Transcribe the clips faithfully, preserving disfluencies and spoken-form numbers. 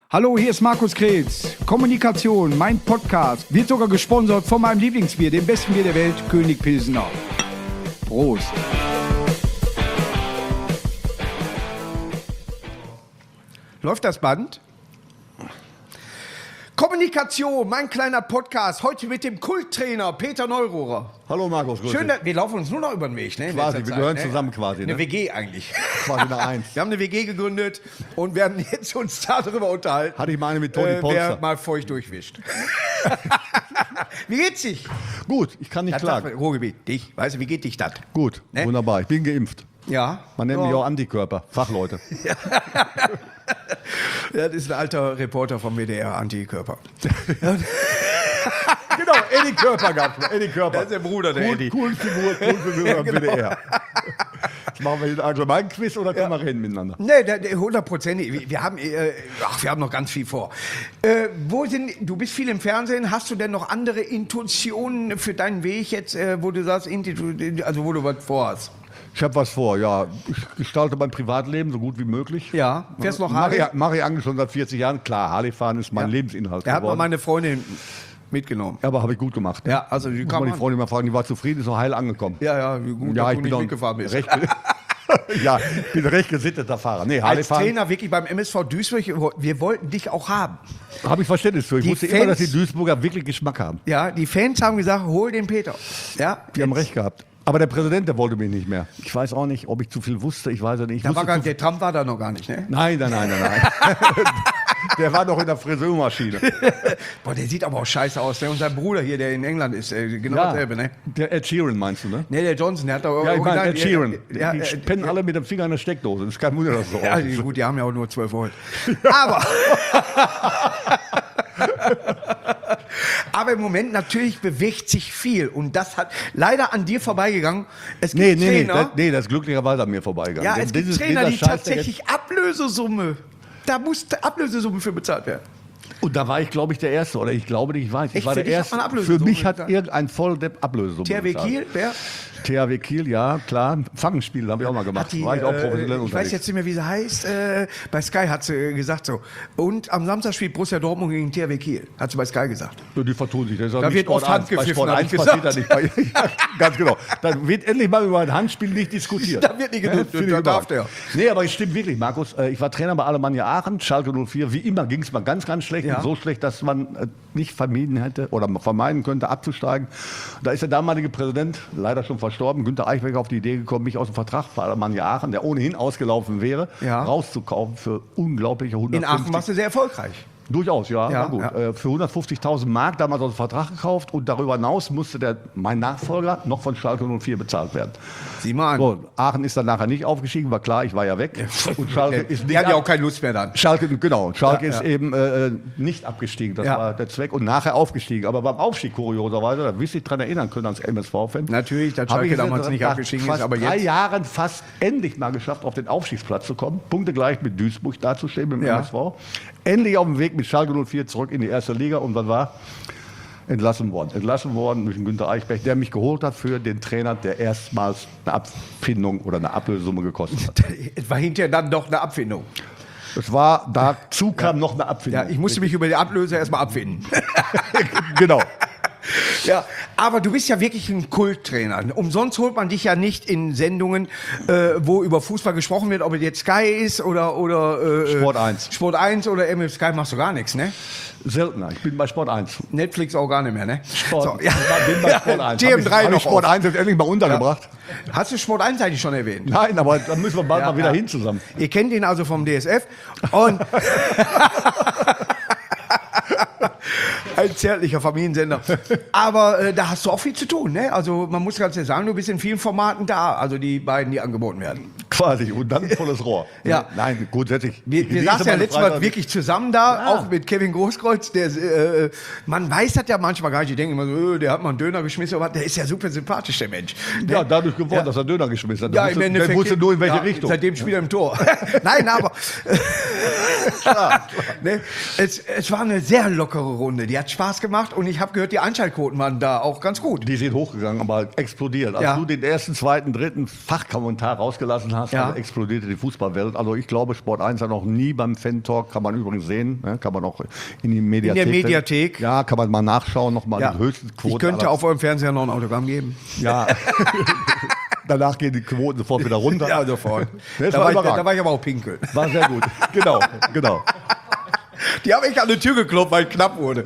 Hallo, hier ist Markus Kretz. Kommunikation, mein Podcast, wird sogar gesponsert von meinem Lieblingsbier, dem besten Bier der Welt, König Pilsener. Prost. Läuft das Band? Kommunikation, mein kleiner Podcast, heute mit dem Kulttrainer Peter Neururer. Hallo Markus, grüß Schön, dich. dass, wir laufen uns nur noch über den Weg. Ne, Quasi, wir Zeit, gehören ne? zusammen quasi. Eine Ne? W G eigentlich. Quasi eine Eins. Wir haben eine W G gegründet und werden jetzt uns darüber unterhalten. Hatte ich mal eine mit Toni äh, Polster. Wer mal feucht durchwischt. Wie geht's dich? Gut, ich kann nicht Das klagen. sagt man, Ruhrgebiet, dich. Weißt du, wie geht dich das? Gut, Ne? wunderbar. Ich bin geimpft. Ja. Man nennt ja. mich auch Antikörper, Fachleute. Das ist ein alter Reporter vom W D R, Antikörper. Genau, Eddie Körper gab es. Eddie Körper. Das ist der Bruder, der cool, Eddie. Cool Figur, cool Figur Ja, am genau. W D R. Jetzt machen wir den allgemeinen Quiz oder können wir reden miteinander? Nee, hundertprozentig. Wir, wir haben, äh, ach, wir haben noch ganz viel vor. Äh, wo sind, du bist viel im Fernsehen. Hast du denn noch andere Intuitionen für deinen Weg jetzt, äh, wo du sagst, also wo du was vorhast? Ich habe was vor, ja. Ich gestalte mein Privatleben so gut wie möglich. Ja, fährst du noch Mache Harley? ich, mache ich eigentlich schon seit vierzig Jahren. Klar, Harley fahren ist mein Ja. Lebensinhalt Er hat mal geworden. meine Freundin mitgenommen. Aber habe ich gut gemacht. Ja, also die Muss kann man die man. Freundin mal fragen, die war zufrieden, ist noch heil angekommen. Ja, ja, wie gut, Ja, dass ich du bin nicht doch mitgefahren bist. recht, ja, ich bin recht gesitteter Fahrer. Nee, Harley Als fahren Trainer wirklich beim M S V Duisburg, wir wollten dich auch haben. habe ich Verständnis für. Ich Die wusste immer, dass die Fans- Duisburger wirklich Geschmack haben. Ja, die Fans haben gesagt, hol den Peter. Ja, Die haben recht gehabt. Aber der Präsident, der wollte mich nicht mehr. Ich weiß auch nicht, ob ich zu viel wusste. Ich weiß ja nicht. Ich Da war wusste gar, zu der Trump war da noch gar nicht, ne? Nein, nein, nein, nein, nein. Der war noch in der Friseurmaschine. Boah, der sieht aber auch scheiße aus. Ne? Und sein Bruder hier, der in England ist, äh, genau Ja, dasselbe, ne? der Ed Sheeran meinst du, ne? Ne, der Johnson, der hat doch... Ja, ich meine original- Ed Sheeran. Ja, die ja, pennen alle mit dem Finger in der Steckdose. Das ist kein Wunder, dass es so ja, aussieht. gut, die haben ja auch nur zwölf Volt. Aber... Aber im Moment natürlich bewegt sich viel. Und das hat leider an dir vorbeigegangen. Es gibt Nee, nee, nee, Trainer, das, nee, das ist glücklicherweise an mir vorbeigegangen. ja, Denn es gibt dieses- Trainer, dieser die Scheiß, der tatsächlich Ablösesumme... Da muss Ablösesumme für bezahlt werden. Und da war ich, glaube ich, der Erste. Oder ich glaube nicht, ich weiß. Ich Echt? war Für der dich hat Erste. man Ablösesumme Für mich hat bezahlt? irgendein Volldepp Ablösesumme T H W bezahlt. Kiel, wer? T H W Kiel, ja, klar. Fangenspiele habe ich auch mal gemacht. Hat die, war ich auch äh, professionell ich unterwegs. weiß jetzt nicht mehr, wie sie heißt. Äh, bei Sky hat sie äh, gesagt so. Und am Samstag spielt Borussia Dortmund gegen T H W Kiel. Hat sie bei Sky gesagt. Ja, die vertun sich. Das ist auch Da nicht wird Sport oft eins. Hand Bei gepfiffen, Sport hab eins ich passiert das gesagt. nicht. Bei, ja, ganz genau. Dann wird endlich mal über ein Handspiel nicht diskutiert. Da wird nicht geduldet, Finde ich da darf überragend. der. Nee, aber es stimmt wirklich, Markus. Äh, Ich war Trainer bei Alemannia Aachen, Schalke null vier. Wie immer ging es mal ganz, ganz schlecht. Ja. Und so schlecht, dass man äh, nicht vermieden hätte oder vermeiden könnte, abzusteigen. Da ist der damalige Präsident, leider schon verstorben, Günter Eichberger, auf die Idee gekommen, mich aus dem Vertrag bei Alemannia Aachen, der ohnehin ausgelaufen wäre, Ja. rauszukaufen für unglaubliche In hundertfünfzig. Aachen warst du sehr erfolgreich. Durchaus, ja, Ja, war gut. ja. Äh, Für hundertfünfzigtausend Mark damals aus dem Vertrag gekauft und darüber hinaus musste der, mein Nachfolger noch von Schalke null vier bezahlt werden. Sieh mal an. So, Aachen ist dann nachher nicht aufgestiegen, war klar, ich war ja weg. Und Schalke Die ist nicht haben ja ab- auch keine Lust mehr dann. Schalke, genau, Schalke Ja, ist ja. eben äh, nicht abgestiegen, das Ja. war der Zweck und nachher aufgestiegen. Aber beim Aufstieg kurioserweise, da wirst du dich dran erinnern können als M S V-Fan. Natürlich, dass Hab Schalke ich es damals jetzt nicht nach abgestiegen ist, fast aber drei jetzt- Jahren fast endlich mal geschafft, auf den Aufstiegsplatz zu kommen. Punkte gleich mit Duisburg dazustehen, mit dem Ja. M S V. Endlich auf dem Weg mit Schalke null vier zurück in die erste Liga und was war? Entlassen worden. Entlassen worden durch den Günter Eichberg, der mich geholt hat für den Trainer, der erstmals eine Abfindung oder eine Ablösesumme gekostet hat. Es war hinterher dann doch eine Abfindung. Es war, dazu kam noch eine Abfindung. Ja, ich musste mich über die Ablöse erstmal abfinden. Genau. Ja, aber du bist ja wirklich ein Kulttrainer. Umsonst holt man dich ja nicht in Sendungen, äh, wo über Fußball gesprochen wird, ob es jetzt Sky ist oder, oder äh, Sport eins. Sport eins oder M F Sky machst du gar nichts, ne? Seltener. Ich bin bei Sport eins. Netflix auch gar nicht mehr, ne? Sport. So, ja. Ich bin bei Sport eins. G M drei Hab ich- hab noch ich Sport auf. eins jetzt endlich mal untergebracht. Hast du Sport eins eigentlich schon erwähnt? Nein, aber da müssen wir bald Ja, mal wieder ja. hin zusammen. Ihr kennt ihn also vom D S F und ein zärtlicher Familiensender. Aber äh, da hast du auch viel zu tun, ne? Also man muss ganz ehrlich sagen, du bist in vielen Formaten da, also die beiden, die angeboten werden. Quasi. Und dann volles Rohr. Ja. Nein, grundsätzlich. Wir, ich wir lese saßen ja meine letztes Mal Freizeit- wirklich zusammen da, Ja. auch mit Kevin Großkreuz. Der, äh, man weiß das ja manchmal gar nicht. Die denken immer so, äh, der hat mal einen Döner geschmissen. Aber der ist ja super sympathisch, der Mensch. Ne? Ja, dadurch geworden, Ja. dass er Döner geschmissen hat. Ja, Der im wusste, Endeffekt. der wusste nur, in welche ja, Richtung. Seitdem spielt er im Tor. Nein, aber ne, es, es war eine sehr lockere Runde. Die hat Spaß gemacht und ich habe gehört, die Einschaltquoten waren da auch ganz gut. Die sind hochgegangen, aber explodiert. Als Ja. du den ersten, zweiten, dritten Fachkommentar rausgelassen hast, hast, Ja. also explodierte die Fußballwelt. Also ich glaube, Sport eins hat noch nie beim Fan-Talk, kann man übrigens sehen, ne? Kann man auch in die Mediathek. In der Mediathek. Ja, kann man mal nachschauen, nochmal Ja. die höchsten Quoten. Ich könnte aller- auf eurem Fernseher noch ein Autogramm geben. Ja. Danach gehen die Quoten sofort wieder runter. Ja, sofort. Das Da war war, ich, überragend. da war ich aber auch pinkeln. War sehr gut. Genau, genau. Die haben echt an die Tür geklopft, weil es knapp wurde.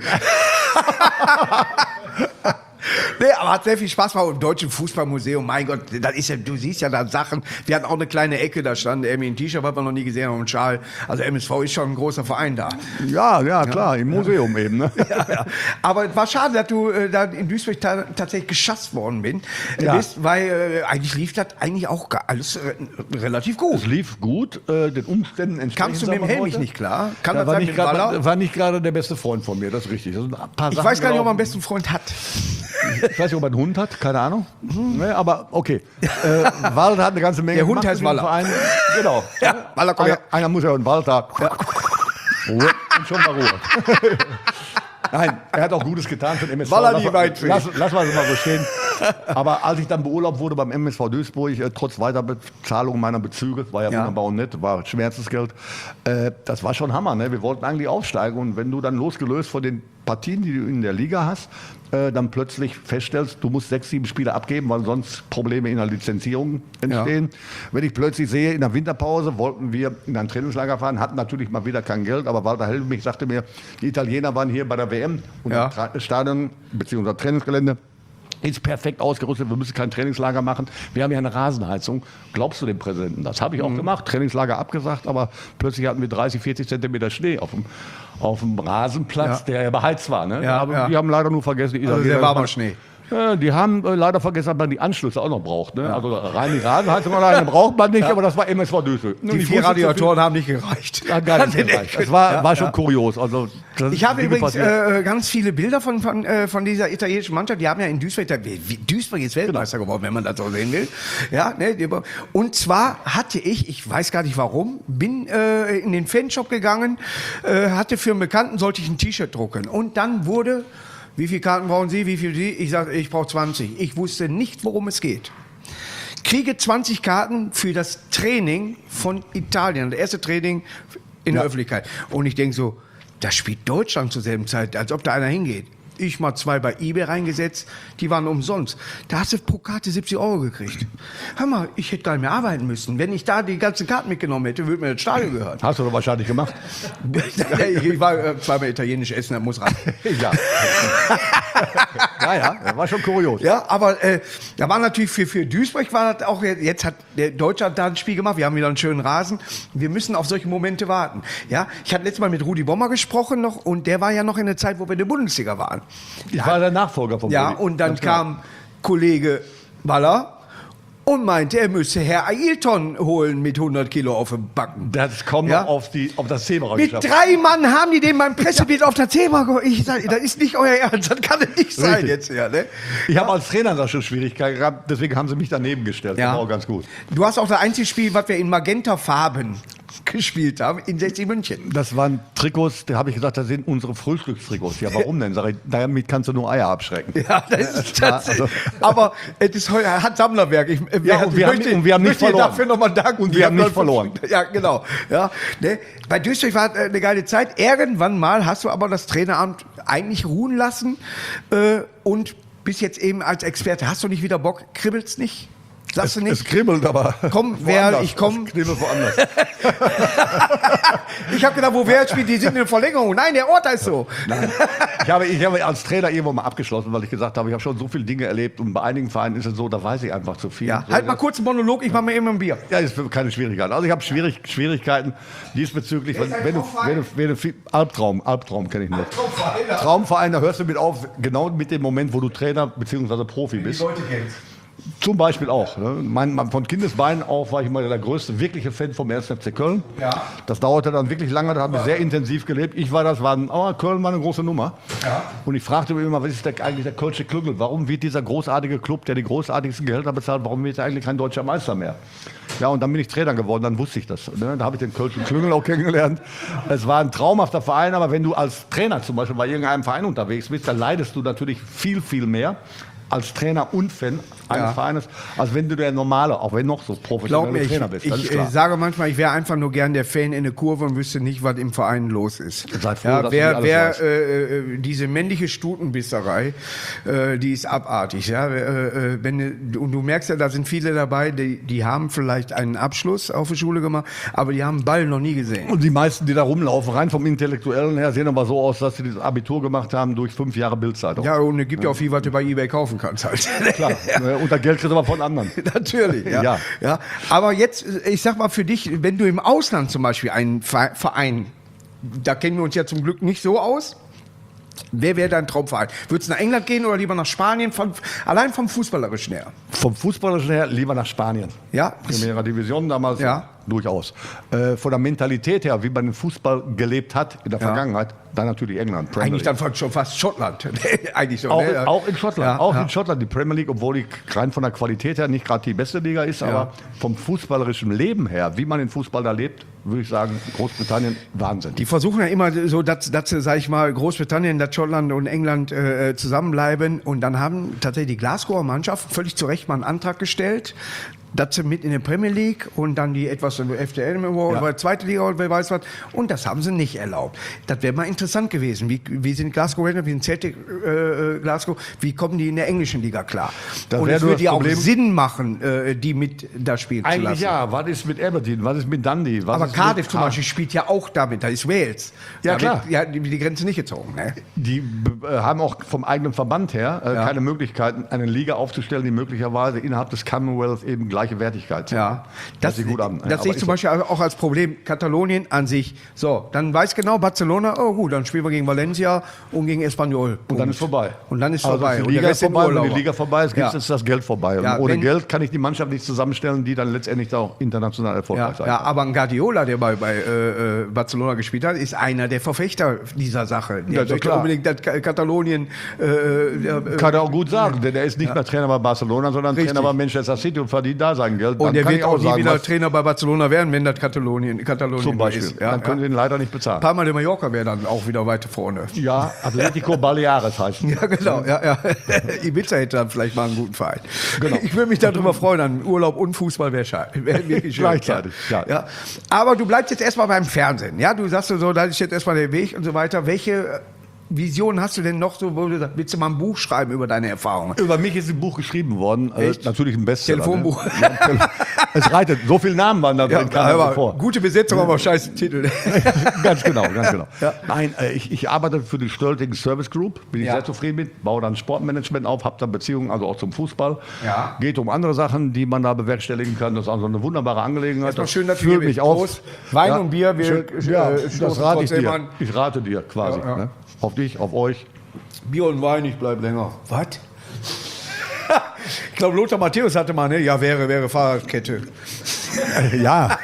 Nee, aber hat sehr viel Spaß gemacht im Deutschen Fußballmuseum. Mein Gott, das ist ja, du siehst ja da Sachen. Wir hatten auch eine kleine Ecke, da stand irgendwie ein T-Shirt, was wir noch nie gesehen haben, und ein Schal. Also M S V ist schon ein großer Verein da. Ja, ja, klar, im Museum eben. Ne? Ja, ja. Aber es war schade, dass du äh, da in Duisburg ta tatsächlich geschasst worden bin, äh, Ja. bist, weil äh, eigentlich lief das eigentlich auch ga- alles äh, relativ gut. Es lief gut, äh, den Umständen entsprechend. Kamst du mit dem sagen wir Helmich heute. nicht klar? Kann Da das war sein nicht, mit grad, Waller? war nicht gerade der beste Freund von mir, das ist richtig. Das sind ein paar Ich Sachen weiß gar nicht, ob er einen gelaufen. besten Freund hat. Ich weiß nicht, ob er einen Hund hat, keine Ahnung. Ne, aber okay. Äh, Walter hat eine ganze Menge Der Hund gemacht heißt in diesem Waller. Verein. Genau. Ja, Waller, komm einer, her. einer muss ja einen Walter. Ruhe und schon mal Ruhe. Nein, er hat auch Gutes getan für den M S V. Waller Lass die mal- Weitweg. Lass, lass mal so mal so stehen. Aber als ich dann beurlaubt wurde beim M S V Duisburg, äh, trotz Weiterbezahlung meiner Bezüge, war ja, Ja. wunderbar und nett, war Schmerzensgeld, äh, das war schon Hammer. Ne? Wir wollten eigentlich aufsteigen und wenn du dann losgelöst von den Partien, die du in der Liga hast, äh, dann plötzlich feststellst, du musst sechs, sieben Spiele abgeben, weil sonst Probleme in der Lizenzierung entstehen. Wenn ich plötzlich sehe, in der Winterpause wollten wir in ein Trainingslager fahren, hatten natürlich mal wieder kein Geld, aber Walter Helmich sagte mir, die Italiener waren hier bei der W M und Ja. das Tra- Stadion bzw. Trainingsgelände ist perfekt ausgerüstet, wir müssen kein Trainingslager machen. Wir haben ja eine Rasenheizung. Glaubst du dem Präsidenten? Das habe ich auch Mhm. gemacht. Trainingslager abgesagt, aber plötzlich hatten wir dreißig, vierzig Zentimeter Schnee auf dem, auf dem Rasenplatz, Ja. der ja beheizt war. Ne? Ja, aber ja. die haben leider nur vergessen, die Also Italiener- sehr warmer Schnee. Ja, die haben äh, leider vergessen, dass man die Anschlüsse auch noch braucht. Ne? Also rein die Rasenheizung alleine braucht man nicht, aber das war M S V Duisburg. Die vier Radiatoren haben nicht gereicht. Hat gar nicht Hat gereicht. Es war, Ja, war schon ja. kurios. Also, das Ich habe Dinge übrigens passieren. äh, ganz viele Bilder von, von, äh, von dieser italienischen Mannschaft. Die haben ja in Duisburg, da- wie- wie- Duisburg ist Weltmeister geworden, wenn man das so sehen will. Ja, ne, die- und zwar hatte ich, ich weiß gar nicht warum, bin äh, in den Fanshop gegangen, äh, hatte für einen Bekannten, sollte ich ein T-Shirt drucken. Und dann wurde, wie viele Karten brauchen Sie, wie viel Sie? Ich sage, ich brauche zwanzig. Ich wusste nicht, worum es geht. Kriege zwanzig Karten für das Training von Italien, das erste Training in der Öffentlichkeit. Und ich denke so, da spielt Deutschland zur selben Zeit, als ob da einer hingeht. Ich mal zwei bei eBay reingesetzt, die waren umsonst. Da hast du pro Karte siebzig Euro gekriegt. Hör mal, ich hätte gar nicht mehr arbeiten müssen. Wenn ich da die ganzen Karten mitgenommen hätte, würde mir das Stadion gehören. Hast du doch wahrscheinlich gemacht. Ich war äh, zweimal italienisch essen, das muss rein. Ja. ja, ja, das war schon kurios. Ja, aber äh, da war natürlich für, für Duisburg war das auch, jetzt hat der Deutschland da ein Spiel gemacht, wir haben wieder einen schönen Rasen. Wir müssen auf solche Momente warten. Ja, ich hatte letztes Mal mit Rudi Bommer gesprochen noch und der war ja noch in der Zeit, wo wir in der Bundesliga waren. Ich war der Nachfolger von Ja, Rudi. und dann Ganz genau. kam Kollege Waller und meinte, er müsse Herr Ailton holen mit hundert Kilo auf dem Backen. Das kommt Ja? noch auf, die, auf das Thema Mit geschafft. drei Mann haben die den beim Pressebild auf der Thema geholt. Ich sag, das ist nicht euer Ernst, das kann es nicht sein Richtig. jetzt hier, ne? Ich habe als Trainer da schon Schwierigkeiten gehabt, deswegen haben sie mich daneben gestellt. Ja. Das war auch ganz gut. Du hast auch das einzige Spiel, was wir in Magenta-Farben gespielt haben, in sechzig München. Das waren Trikots, da habe ich gesagt, das sind unsere Frühstückstrikots. Ja, warum denn? Sag ich, damit kannst du nur Eier abschrecken. Ja, das ist war- das. also- Aber es ist heute, er hat Sammlerwerk. Ich, äh, Ja, und wir haben- und wir haben nicht möchte dir verloren. dafür nochmal danken. Und wir haben nicht verloren. Ja, genau. Ja, ne? Bei Duisburg war es äh, eine geile Zeit. Irgendwann mal hast du aber das Traineramt eigentlich ruhen lassen äh, und bist jetzt eben als Experte. Hast du nicht wieder Bock? Kribbelt's nicht? Sagst du Es nicht? kribbelt, aber. Komm, wer, woanders. ich komm. Es kribbelt woanders. Ich habe gedacht, wo wer spielt, die sind in Verlängerung. Nein, der Ort ist so. Ich habe, ich habe als Trainer irgendwann mal abgeschlossen, weil ich gesagt habe, ich habe schon so viele Dinge erlebt und bei einigen Vereinen ist es so, da weiß ich einfach zu viel. Ja, So, halt mal kurz einen Monolog, ich mache mir eben ein Bier. Ja, ist keine Schwierigkeit. Also ich habe Schwierig, Schwierigkeiten diesbezüglich. Wenn, wenn, du, wenn, du, wenn du viel, Albtraum, Albtraum kenne ich nur. Traumverein, da hörst du mit auf, genau mit dem Moment, wo du Trainer bzw. Profi bist. Leute kennst. Zum Beispiel auch. Ne? Mein, mein, von Kindesbeinen auf war ich mal der größte wirkliche Fan vom ersten F C Köln. Ja. Das dauerte dann wirklich lange, da haben wir sehr intensiv gelebt. Ich war das, war, ein- oh, Köln war eine große Nummer. Ja. Und ich fragte mich immer, was ist der, eigentlich der Kölsche Klüngel? Warum wird dieser großartige Club, der die großartigsten Gehälter bezahlt, warum wird er eigentlich kein deutscher Meister mehr? Ja, und dann bin ich Trainer geworden, dann wusste ich das. Ne? Da habe ich den Kölschen Klüngel auch kennengelernt. Es war ein traumhafter Verein, aber wenn du als Trainer zum Beispiel bei irgendeinem Verein unterwegs bist, dann leidest du natürlich viel, viel mehr als Trainer und Fan eines Ja. Vereines, als wenn du der normale, auch wenn noch so Glaub professionelle mir, ich, Trainer bist. Das ist ich klar. äh, sage manchmal, ich wäre einfach nur gern der Fan in der Kurve und wüsste nicht, was im Verein los ist. Sei froh, ja, dass du wer, nicht alles wer weißt. äh, äh, diese männliche Stutenbisserei, äh, die ist abartig. Ja? Äh, äh, wenn, du- und du merkst ja, da sind viele dabei, die, die haben vielleicht einen Abschluss auf der Schule gemacht, aber die haben Ball noch nie gesehen. Und die meisten, die da rumlaufen, rein vom Intellektuellen her, sehen aber so aus, dass sie das Abitur gemacht haben durch fünf Jahre Bildzeitung. Ja, und es gibt ja auch viel, was du bei eBay kaufen kannst halt. Klar. Ne, und das Geld kriegst du aber von anderen. Natürlich, ja. Ja. ja. Aber jetzt, ich sag mal für dich, wenn du im Ausland zum Beispiel einen Ve- Verein, da kennen wir uns ja zum Glück nicht so aus, wer wäre dein Traumverein? Würdest du nach England gehen oder lieber nach Spanien? Von, allein vom Fußballerischen her. Vom Fußballerischen her lieber nach Spanien. Ja? Primera Division damals Ja. durchaus. Äh, von der Mentalität her, wie man den Fußball gelebt hat in der Ja. Vergangenheit, dann natürlich England. Premier Eigentlich League. dann fast- schon fast Schottland. Eigentlich so, Auch, ne? in, auch in Schottland, Ja, auch ja. in Schottland, die Premier League, obwohl die rein von der Qualität her nicht gerade die beste Liga ist, aber vom fußballerischen Leben her, wie man den Fußball da lebt, würde ich sagen, Großbritannien, Wahnsinn. Die versuchen ja immer so, dass, dass sag ich mal, Großbritannien, dass Schottland und England äh, zusammenbleiben. Und dann haben tatsächlich die Glasgower Mannschaft völlig zu Recht mal einen Antrag gestellt, dass sie mit in der Premier League und dann die etwas F D L Ja. oder zweite Liga oder wer weiß was. Und das haben sie nicht erlaubt. Das wäre mal interessant gewesen. Wie, wie sind Glasgow Rangers, wie sind Celtic äh, Glasgow, wie kommen die in der englischen Liga klar? Das und wär es nur würde das ja auch Problem- Sinn machen, äh, die mit da spielen zu Eigentlich lassen. ja, was ist mit Aberdeen, was ist mit Dundee? Was Aber ist Cardiff mit zum Beispiel spielt ja auch damit, da ist Wales. Ja, da klar. Wird, ja, die, die Grenze nicht gezogen. Ne? Die b- äh, haben auch vom eigenen Verband her äh, Ja. keine Möglichkeiten, eine Liga aufzustellen, die möglicherweise innerhalb des Commonwealth eben gleiche Wertigkeit hat. Ja, Das sieht gut an. Ja, Das sehe aber ich zum ist- Beispiel auch als Problem. Katalonien an sich. So, dann weiß genau Barcelona, oh gut, dann spielen wir gegen Valencia und gegen Espanyol. Und dann ist vorbei. Und dann ist also vorbei. Die Und der Liga Rest ist sind vorbei, wenn Urlauber. die Liga vorbei ist, gibt Ja. es das Geld vorbei. Und Ja, ohne wenn- Geld kann ich die Mannschaft nicht zusammenstellen, die dann letztendlich da auch international erfolgreich Ja, sein ja, kann. aber ein Guardiola, der bei, bei äh, äh, Barcelona gespielt hat, ist einer der Verfechter dieser Sache. Der Ja, ist möchte klar. unbedingt das Ka- Katalonien. Äh, äh, Kann er auch gut sagen, denn er ist nicht mehr Trainer bei Barcelona, sondern Richtig. Trainer bei Manchester City und verdient da sein Geld. und Dann der kann wird ich auch nie sagen, wieder was- Trainer bei Barcelona werden, wenn das Katalonien, Katalonien zum Beispiel. ist. Ja, dann können ja. sie ihn leider nicht bezahlen. Palma de Mallorca wäre dann auch wieder weiter vorne. Ja, Atletico Baleares heißt es. Ja, genau. Ja, ja. Ibiza hätte dann vielleicht mal einen guten Verein. Genau. Ich würde mich darüber freuen, an Urlaub und Fußball wäre schade. Wär wirklich schön. Gleichzeitig, ja. ja. Ja. Aber du bleibst jetzt erstmal beim Fernsehen. Ja, du sagst so, da ist jetzt erstmal der Weg und so weiter. Welche Visionen hast du denn noch so, wo du sagst, willst du mal ein Buch schreiben über deine Erfahrungen? Über mich ist ein Buch geschrieben worden. Äh, Echt? natürlich ein Bestseller. Telefonbuch. Ne? Ja, es reitet. So viele Namen waren da drin. Ja, kam mir aber so vor. gute Besetzung, aber scheiß Titel. Ganz genau, ganz genau. Ja. Nein, äh, ich, ich arbeite für die Stölting Service Group, bin ich Ja. sehr zufrieden mit, baue dann Sportmanagement auf, habe dann Beziehungen, also auch zum Fußball. Ja. Geht um andere Sachen, die man da bewerkstelligen kann. Das ist also eine wunderbare Angelegenheit. Erstmal Das schön, dass du fühlt hier mich bist. auf. Prost. Wein und Bier, wir, schön, äh, ja, stoßen das rate ich trotzdem dir. an. Ich rate dir quasi. Ja, ja. Ne? Auf dich, auf euch. Bier und Wein, ich bleib länger. Was? Ich glaube, Lothar Matthäus hatte mal, ne? Ja, wäre, wäre Fahrradkette. Ja.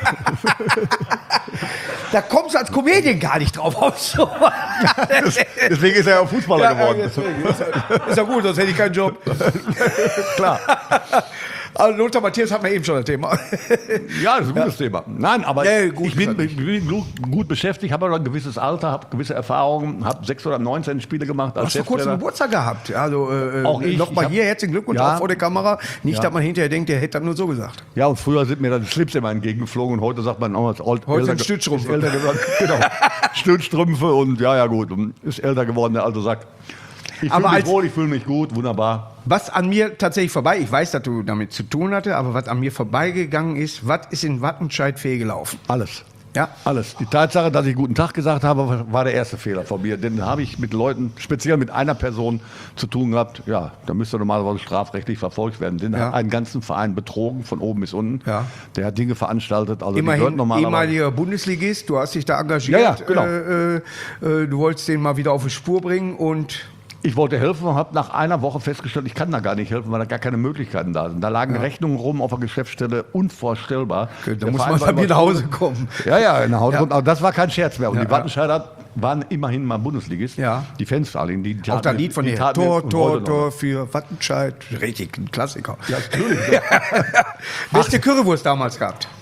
Da kommst du als Comedian gar nicht drauf aus. Deswegen ist er ja auch Fußballer Ja, geworden. ja, deswegen. ist, ja, ist ja gut, sonst hätte ich keinen Job. Klar. Also Lothar Matthäus hat mir eben schon das Thema. Ja, das ist ein gutes Thema. Nein, aber Ja, gut ich ist bin, das ich bin gut, gut beschäftigt, habe aber ein gewisses Alter, habe gewisse Erfahrungen, habe sechs oder neunzehn Spiele gemacht Du als hast vor kurzem Cheftrainer. Geburtstag gehabt. Also äh, Auch ich. nochmal Ich hab- hier herzlichen Glückwunsch Ja. auch vor der Kamera. Nicht, Ja. dass man hinterher denkt, der hätte das nur so gesagt. Ja, und früher sind mir dann die Slips immer entgegengeflogen und heute sagt man auch als Old, Heute älter sind ge- Stützstrümpfe. ist älter geworden. Genau. Stützstrümpfe und ja, ja gut, und ist älter geworden, der alte Sack. Ich Aber fühle mich als- wohl, ich fühle mich gut, wunderbar. Was an mir tatsächlich vorbei, ich weiß, dass du damit zu tun hatte, aber was an mir vorbeigegangen ist, was ist in Wattenscheid fehlgelaufen? Alles. Ja? Alles. Die Tatsache, dass ich guten Tag gesagt habe, war der erste Fehler von mir. Denn habe ich mit Leuten, speziell mit einer Person zu tun gehabt, ja, da müsste normalerweise strafrechtlich verfolgt werden. Denn Ja. er hat einen ganzen Verein betrogen, von oben bis unten. Ja. Der hat Dinge veranstaltet, also die gehört Immerhin normalerweise. ehemaliger Bundesligist, du hast dich da engagiert, Ja, ja, genau. äh, äh, du wolltest den mal wieder auf die Spur bringen und Ich wollte helfen und habe nach einer Woche festgestellt, ich kann da gar nicht helfen, weil da gar keine Möglichkeiten da sind. Da lagen Rechnungen rum auf der Geschäftsstelle, unvorstellbar. da Der muss Verein man war bei mir immer- nach Hause kommen. Ja, ja, nach Hause. Ja. kommt. Aber das war kein Scherz mehr. Und Ja, die Wattenscheider waren immerhin mal Bundesligist. Ja. Die Fans vor allem. Die Auch taten das mir- Lied von die dir, taten mir- Tor, und Tor, heute noch. Tor für Wattenscheid, richtig, ein Klassiker. Ja, natürlich. Beste Currywurst damals gehabt?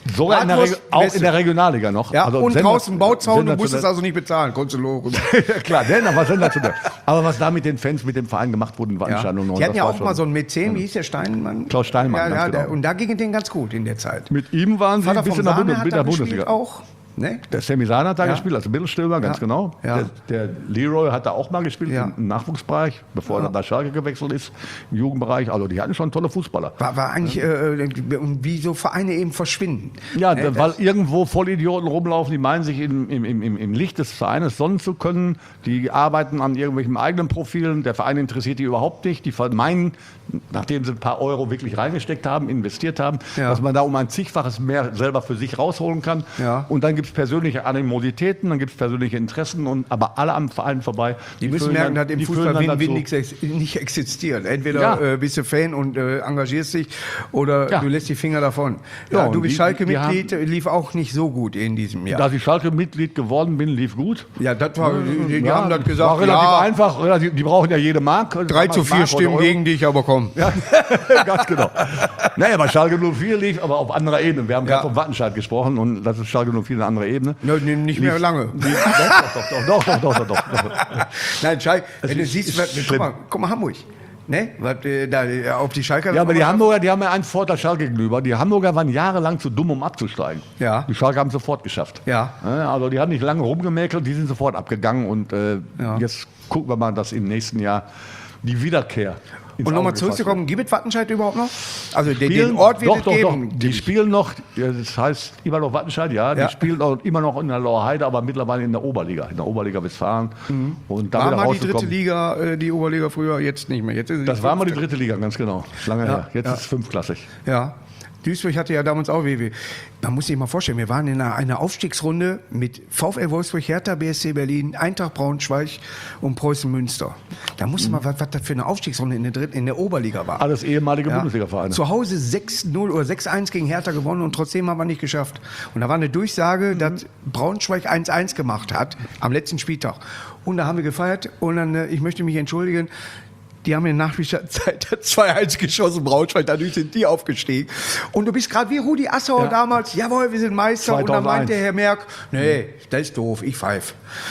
Sogar in der Bratwurst, Reg- auch Beste. in der Regionalliga noch. Ja, Also und Sender- draußen Bauzaun, du sensationell. musstest also nicht bezahlen, konntest du lochen. Ja, klar, denn aber sensationell. Aber was da mit den Fans, mit dem Verein gemacht wurde in Ja. Wattenscheid und Die hatten ja war auch schon- mal so einen Mäzen, wie hieß der Steinmann? Klaus Steinmann, Ja, ganz ja, genau. der, und da ging es denen ganz gut in der Zeit. Mit ihm waren sie Vater bis vom in der, Sahne Bundes- hat mit da der gespielt Bundesliga. auch. Ne? Der Sammy Sahne hat da Ja. gespielt, also Mittelstürmer, ganz Ja. genau. Ja. Der, der Leroy hat da auch mal gespielt Ja. im Nachwuchsbereich, bevor er dann nach Schalke gewechselt ist, im Jugendbereich. Also die hatten schon tolle Fußballer. War, war eigentlich, äh, wie so Vereine eben verschwinden. Ja, Ne, weil das- irgendwo Vollidioten rumlaufen, die meinen, sich im, im, im, im Licht des Vereines sonnen zu können. Die arbeiten an irgendwelchen eigenen Profilen. Der Verein interessiert die überhaupt nicht. Die meinen, nachdem sie ein paar Euro wirklich reingesteckt haben, investiert haben, Ja. dass man da um ein zigfaches mehr selber für sich rausholen kann. Ja. Und dann gibt es persönliche Animositäten, dann gibt es persönliche Interessen, und, aber alle am Verein vorbei. Die müssen führen merken, dann- dass im die Fußball führen dann Win-Win dazu- nichts ex- nicht existiert. Entweder Ja. äh, bist du Fan und äh, engagierst dich oder Ja. du lässt die Finger davon. Ja, Ja, und du bist die- Schalke-Mitglied, lief auch nicht so gut in diesem Jahr. Dass ich Schalke-Mitglied geworden bin, lief gut. ja, das war, die, die Ja, haben das war gesagt, relativ ja, einfach. Relativ, die brauchen ja jede Mark. drei zu vier Mark oder Stimmen Euro. gegen dich, aber komm. Ja, ganz genau. Naja, bei Schalke null vier lief aber auf anderer Ebene. Wir haben Ja. gerade von Wattenscheid gesprochen und das ist Schalke null vier eine andere Ebene. Ne, ne, nicht mehr lange. Lief, doch, doch, doch, doch, doch, doch, doch, doch. Nein, Schalke, wenn du ist- siehst, ist was, guck, schlimm. mal, guck mal, Hamburg. Ne? Was, äh, da, äh, auf die Schalke. Ja, aber die Hamburger, die haben ja einen Vorteil Schalke gegenüber. Die Hamburger waren jahrelang zu dumm, um abzusteigen. Ja. Die Schalke haben es sofort geschafft. Ja. Also die haben nicht lange rumgemäkelt, die sind sofort abgegangen. Und äh, Ja. jetzt gucken wir mal, dass im nächsten Jahr die Wiederkehr ins Und nochmal Auge gefasst zurückzukommen, gibt es Wattenscheid überhaupt noch? Also den, Spielen, den Ort wird doch, es doch, geben. doch. Die spielen noch, ja, das heißt immer noch Wattenscheid, ja. Ja. Die spielen auch immer noch in der Lorheide, aber mittlerweile in der Oberliga, in der Oberliga Westfalen. Und da War wieder mal die dritte rauszukommen. Liga, äh, die Oberliga früher, jetzt nicht mehr. Jetzt ist es Das war mal die fünfte. dritte Liga, ganz genau. Lange Ja, her. Jetzt ja. ist es fünfklassig. Ja. Duisburg hatte ja damals auch W W. Man muss sich mal vorstellen, wir waren in einer, einer Aufstiegsrunde mit VfL Wolfsburg, Hertha B S C Berlin, Eintracht Braunschweig und Preußen Münster. Da musste man, was, was das für eine Aufstiegsrunde in der dritten, in der Oberliga war. Alles ehemalige Ja. Bundesliga-Vereine. Zu Hause sechs null oder sechs eins gegen Hertha gewonnen und trotzdem haben wir nicht geschafft. Und da war eine Durchsage, dass Braunschweig eins eins gemacht hat am letzten Spieltag. Und da haben wir gefeiert und dann, äh, ich möchte mich entschuldigen, die haben in der Nachspielzeit zwei eins geschossen, Braunschweig, dadurch sind die aufgestiegen. Und du bist gerade wie Rudi Assauer Ja. damals, jawohl, wir sind Meister. Und dann zweitausendeins. meinte Herr Merck, nee, das ist doof, ich pfeif.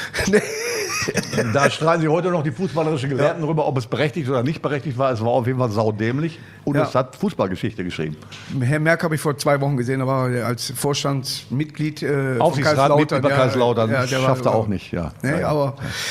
Da streiten sich heute noch die fußballerischen Gelehrten darüber, ob es berechtigt oder nicht berechtigt war. Es war auf jeden Fall saudämlich und Ja. es hat Fußballgeschichte geschrieben. Herr Merck habe ich vor zwei Wochen gesehen, da war er als Vorstandsmitglied äh, von Aufsichtsrat mit über Ja, Kaiserslautern, ja, das der war- schafft er auch nicht. Ja. Nee, Ja, ja. aber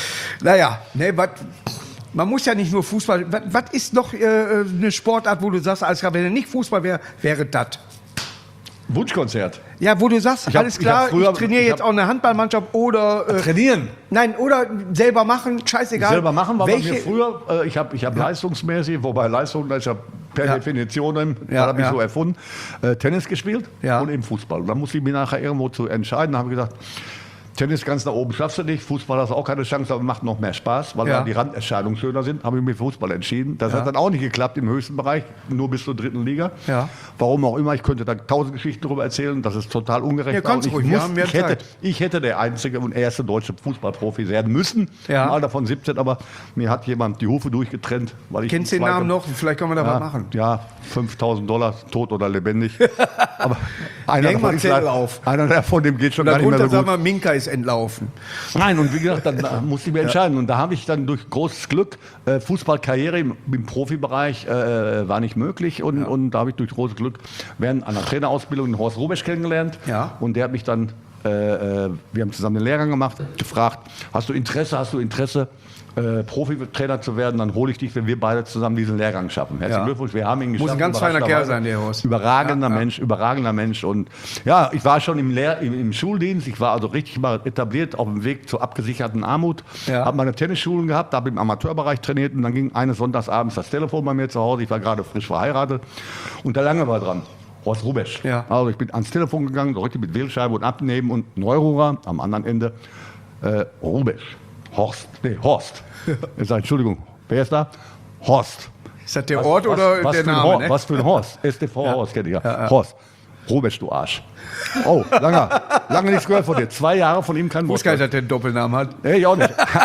naja, nee, wat, man muss ja nicht nur Fußball. Was ist noch äh, eine Sportart, wo du sagst, alles klar, wenn er nicht Fußball wäre, wäre das? Wunschkonzert. Ja, wo du sagst, Ich hab- alles ich klar, hab ich, früher- trainiere ich jetzt hab- auch eine Handballmannschaft oder äh, Trainieren. nein, oder selber machen, scheißegal. Selber machen war bei Welche, mir früher. Äh, ich habe ich hab leistungsmäßig, wobei Leistung, das ist ja per Ja. Definition, Ja, das habe ich ja. so erfunden, äh, Tennis gespielt Ja. und eben Fußball. Und dann musste ich mich nachher irgendwo zu entscheiden. Da habe ich gesagt, Tennis ganz nach oben schaffst du nicht, Fußball hast du auch keine Chance, aber macht noch mehr Spaß, weil Ja. da die Randerscheinungen schöner sind. Habe ich mich für Fußball entschieden. Das Ja. hat dann auch nicht geklappt im höchsten Bereich, nur bis zur dritten Liga. Ja. Warum auch immer, ich könnte da tausend Geschichten darüber erzählen, das ist total ungerecht. Ja, kannst Und ich, ruhig, wir muss, haben mehr ich, hätte, Zeit. ich hätte der einzige und erste deutsche Fußballprofi werden müssen, Ja. im Alter von siebzehn, aber mir hat jemand die Hufe durchgetrennt. Weil ich kennst du die den zweite- Namen noch? Vielleicht können wir da Ja, was machen. ja, fünftausend Dollar, tot oder lebendig. aber einer Häng mal davon, ist Zettel leider- auf. einer davon dem geht schon gar nicht mehr Darunter so gut. sagen wir, Minka ist entlaufen. Nein, und wie gesagt, dann äh, musste ich mich entscheiden. Und da habe ich dann durch großes Glück, äh, Fußballkarriere im, im Profibereich äh, war nicht möglich. Und, und da habe ich durch großes Glück während einer Trainerausbildung den Horst Rubesch kennengelernt. Ja. Und der hat mich dann, äh, äh, wir haben zusammen den Lehrgang gemacht, gefragt, hast du Interesse, hast du Interesse, äh, Profitrainer zu werden, dann hole ich dich, wenn wir beide zusammen diesen Lehrgang schaffen. Herzlichen Ja. Glückwunsch, wir haben ihn geschafft. Muss ein ganz feiner Kerl überraschenderweise. sein, der Horst. Überragender Ja, ja. Mensch, überragender Mensch. Und ja, ich war schon im, Lehr im, im Schuldienst, ich war also richtig mal etabliert auf dem Weg zur abgesicherten Armut. Ja. Habe meine Tennisschulen gehabt, habe im Amateurbereich trainiert und dann ging eines Sonntagsabends das Telefon bei mir zu Hause. Ich war gerade frisch verheiratet und der Lange war dran. Horst Rubesch. Ja. Also ich bin ans Telefon gegangen, drückte mit Wählscheibe und Abnehmen und Neururer am anderen Ende. Äh, Rubesch. Horst. Nee, Horst. Ich sage, Entschuldigung, wer ist da? Horst. Ist das der Ort oder was der für ein Name? Hor- Ne? Was für ein Horst? S T V Horst, kenne ich ja. Horst. Rubesch, du Arsch. Oh, lange, lange nichts gehört von dir. Zwei Jahre von ihm kein Ich Wort. wusste gar nicht, dass der einen Doppelnamen hat. Nee, ich auch nicht.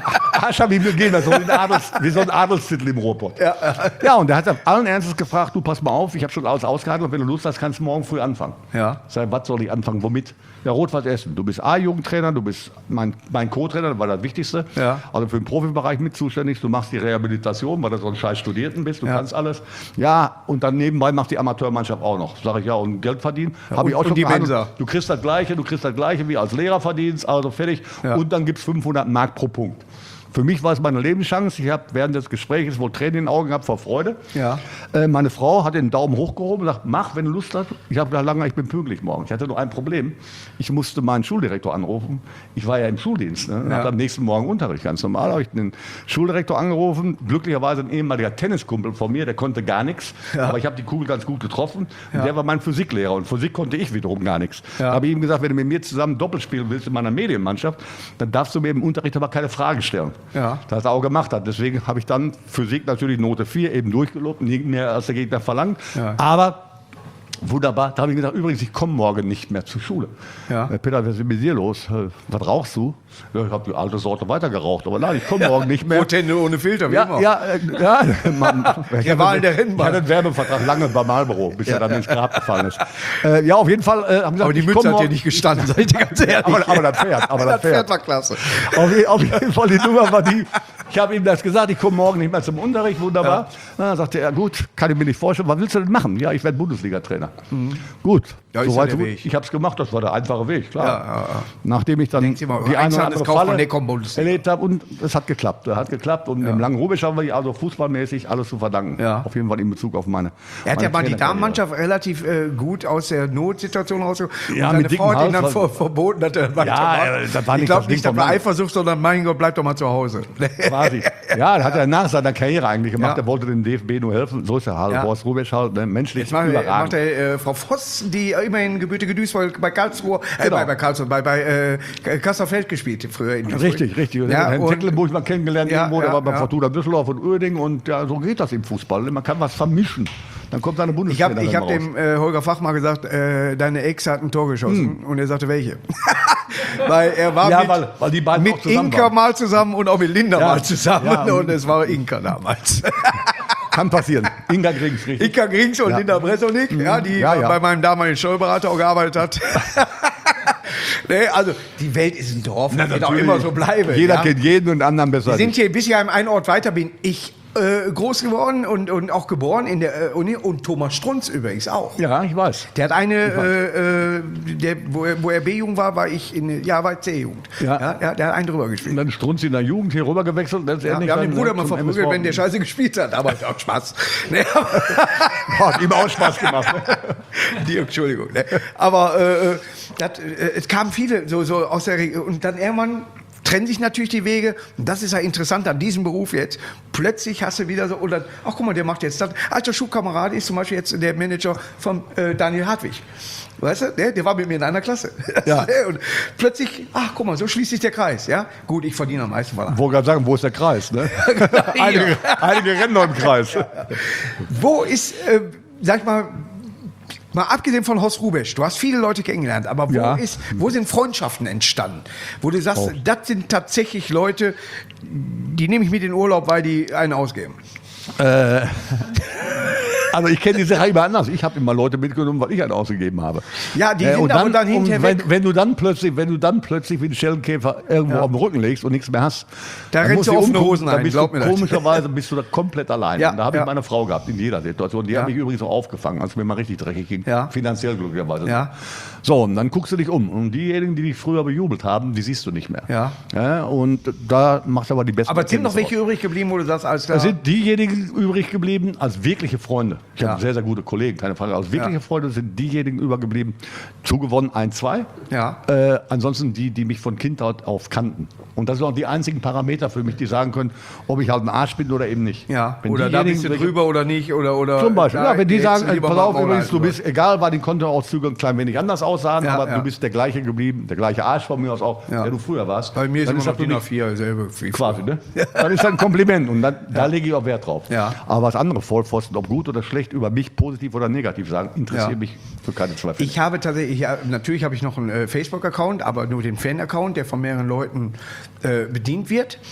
Pascha wie wir gehen, so ein Adels, wie so ein Adelstitel im Ruhrpott. Ja, ja, und der hat allen Ernstes gefragt, du pass mal auf, ich habe schon alles ausgehandelt und wenn du Lust hast, kannst du morgen früh anfangen. Ja. Ich sag, was soll ich anfangen, womit? Ja, Rot-Weiß Essen. Du bist A-Jugendtrainer, du bist mein, mein Co-Trainer, das war das Wichtigste. Ja. Also für den Profibereich mit zuständig. Du machst die Rehabilitation, weil du so ein scheiß Studierten bist, du Ja. kannst alles. Ja, und dann nebenbei macht die Amateurmannschaft auch noch. Sag ich ja, und Geld verdienen. Ja, Habe und- ich auch und schon die gehandelt. Mensa. Du kriegst das Gleiche, du kriegst das Gleiche wie als Lehrer verdienst, also fertig. Ja. Und dann gibt es fünfhundert Mark pro Punkt. Für mich war es meine Lebenschance. Ich habe während des Gesprächs wohl Tränen in den Augen gehabt vor Freude. Ja. Äh, meine Frau hat den Daumen hochgehoben und gesagt, mach, wenn du Lust hast. Ich habe gesagt, lange, ich bin pünktlich morgen. Ich hatte nur ein Problem. Ich musste meinen Schuldirektor anrufen. Ich war ja im Schuldienst. Ne? Und Ja. hatte am nächsten Morgen Unterricht. Ganz normal habe ich den Schuldirektor angerufen. Glücklicherweise ein ehemaliger Tenniskumpel von mir, der konnte gar nichts. Ja. Aber ich habe die Kugel ganz gut getroffen. Ja. Und der war mein Physiklehrer. Und Physik konnte ich wiederum gar nichts. Ja. Da habe ich ihm gesagt, wenn du mit mir zusammen Doppel spielen willst in meiner Medienmannschaft, dann darfst du mir im Unterricht aber keine Fragen stellen. Ja. Das hat er auch gemacht hat. Deswegen habe ich dann Physik natürlich Note vier eben durchgelobt, nicht mehr als der Gegner verlangt. Ja. Aber wunderbar, da habe ich gesagt, übrigens, ich komme morgen nicht mehr zur Schule. Ja. Äh, Peter, was ist mit dir los? Äh, Was rauchst du? Ja, ich habe die alte Sorte weiter geraucht, aber nein, ich komme morgen nicht mehr. Rothände ohne Filter, wie Ja, immer. ja, äh, ja, Mann. Ich Der hatte- Wahl der Ich Rennbahn. hatte einen Werbevertrag lange bei Marlboro, bis er dann ins Grab gefallen ist. Äh, ja, auf jeden Fall. Äh, haben gesagt, Aber die ich Mütze komm hat dir morgen- nicht gestanden, sag ich dir ganz ehrlich. aber, aber das Pferd, aber das das Pferd. Pferd war klasse. Auf, je- auf jeden Fall, die Nummer war die, ich habe ihm das gesagt, ich komme morgen nicht mehr zum Unterricht, wunderbar. Na, dann sagte er, gut, kann ich mir nicht vorstellen, was willst du denn machen? Ja, ich werde Bundesliga-Trainer. Gut, Ja, ist ja soweit der so gut. Weg. Ich habe es gemacht, das war der einfache Weg, klar. Ja, ja, ja. Nachdem ich dann Denkt ihr mal, die eine Einzelhandels- oder andere Kaufmann, Falle der kommt Bundesliga. erlebt habe und es hat geklappt, es hat geklappt und im langen Rubisch haben wir also fußballmäßig alles zu verdanken. Ja. Auf jeden Fall in Bezug auf meine Er hat meine ja mal die Trainerkarriere. Damenmannschaft relativ äh, gut aus der Notsituation rausgeholt. Ja, und seine mit Frau hat dicken ihn dann Hals- vor, verboten, dass er weitermacht. äh, das war Ich nicht glaube das Ding nicht, das vom war Land. Eifersucht, sondern mein Gott, bleib doch mal zu Hause. Quasi. Ja, das hat er nach seiner Karriere eigentlich gemacht. Ja. Er wollte dem D F B nur helfen. So ist er halt. Ja. Horst Rubisch halt, ne, menschlich Jetzt macht, macht überragend. er, äh, Frau Voss, die immerhin gebürtige Duisburg bei Karlsruhe, äh, Genau. bei, bei Karlsruhe, bei, bei äh, Kasserfeld gespielt früher in Duisburg. Richtig, richtig. Und Ja, Herrn und- Tecklenburg mal kennengelernt Ja, irgendwo, der ja, war bei ja. Fortuna Düsseldorf und Uerdingen und ja, so geht das im Fußball. Man kann was vermischen. Dann kommt eine Ich Bundestrainer habe ich hab raus. dem äh, Holger Fach mal gesagt, äh, deine Ex hat ein Tor geschossen. Und er sagte, welche? Weil er war Hm. Ja, mit, weil- weil die beiden auch mit zusammen Inka waren. mal zusammen und auch mit Linda Ja. mal zusammen. Ja, und- und es war Inka damals. Kann passieren. Inga Grings, richtig. Inka Grings und Ja. Linda Bresonik, ja, die Ja, ja. bei meinem damaligen Steuerberater auch gearbeitet hat. Nee, also die Welt ist ein Dorf, das wird auch Natürlich. immer so bleiben. Jeder ja. kennt jeden und anderen besser. Wir sind nicht. hier bis hier am einen Ort weiter, bin ich äh, groß geworden und, und auch geboren in der äh, Uni und Thomas Strunz übrigens auch. Ja, ich weiß. Der hat eine, äh, äh, der, wo, er, wo er B-Jugend war, war ich in, ja, war C-Jugend. Ja. Ja, der, der hat einen drüber Und gespielt. dann Strunz in der Jugend hier rüber gewechselt. Ja, wir haben den Bruder mal verprügelt, wenn der Scheiße gespielt hat, aber hat auch Spaß. Ne, Hat ihm auch Spaß gemacht. Die, Entschuldigung. Ne. Aber äh, das, äh, es kamen viele so, so aus der Region. Und dann irgendwann trennen sich natürlich die Wege. Und das ist ja interessant an diesem Beruf jetzt. Plötzlich hast du wieder so, oder, ach guck mal, der macht jetzt das. Alter Schulkamerad ist zum Beispiel jetzt der Manager von äh, Daniel Hartwig. Weißt du, der, der war mit mir in einer Klasse. Ja. Und plötzlich, ach guck mal, so schließt sich der Kreis. Ja? Gut, ich verdiene am meisten von Ich wollte gerade sagen, wo ist der Kreis? Ne? einige, einige rennen noch im Kreis. Wo ist, äh, sag ich mal, mal abgesehen von Horst Rubesch, du hast viele Leute kennengelernt, aber wo, Ja. ist, wo sind Freundschaften entstanden? Wo du sagst, Oh. das sind tatsächlich Leute, die nehme ich mit in Urlaub, weil die einen ausgeben. Also ich kenne die Sache immer anders. Ich habe immer Leute mitgenommen, weil ich einen ausgegeben habe. Ja, die sind und aber dann hinterher und wenn, weg. wenn du dann plötzlich, wenn du dann plötzlich wie ein Schellenkäfer irgendwo Ja. auf den Rücken legst und nichts mehr hast, Da dann rennst musst du dich offene umgucken, Hosen dann ein, bist glaub du mir das. komischerweise bist du da komplett allein. Ja, Und da habe ja. ich meine Frau gehabt in jeder Situation. Die Ja. hat mich übrigens auch aufgefangen, als es mir mal richtig dreckig ging. Ja. Finanziell glücklicherweise. Ja. So, und dann guckst du dich um. Und diejenigen, die dich früher bejubelt haben, die siehst du nicht mehr. Ja. Ja, und da macht aber die besten Aber es sind noch Erkenntnisse welche übrig geblieben, wo du sagst, als da, es sind diejenigen übrig geblieben als wirkliche Freunde. Ich Ja. habe sehr, sehr gute Kollegen, keine Frage. Als wirkliche Ja. Freunde sind diejenigen übergeblieben, zugewonnen ein, zwei. Ja. Äh, ansonsten die, die mich von Kindheit auf kannten. Und das sind auch die einzigen Parameter für mich, die sagen können, ob ich halt ein Arsch bin oder eben nicht. ja, Wenn oder da bist diejenigen, du welche- drüber oder nicht, oder, oder Zum Beispiel, da ja, wenn die hättest sagen, du ey, lieber pass mal auf, Maul übrigens, du halten bist, egal, war die Kontoauszüge ein klein wenig anders aussahen, Ja, aber ja. du bist der gleiche geblieben, der gleiche Arsch von mir aus auch, Ja. der du früher warst. Bei mir ist Dann immer das noch für DIN A mich vier selbe wie quasi, früher. ne? Dann ist das ein Kompliment und dann, da lege ich auch Wert drauf. Ja. Aber was andere Vollpfosten, ob gut oder schlecht, über mich positiv oder negativ sagen, interessiert Ja. mich für keine zwei Fälle. Ich habe tatsächlich, ja, natürlich habe ich noch einen äh, Facebook-Account, aber nur den Fan-Account, der von mehreren Leuten äh, bedient wird.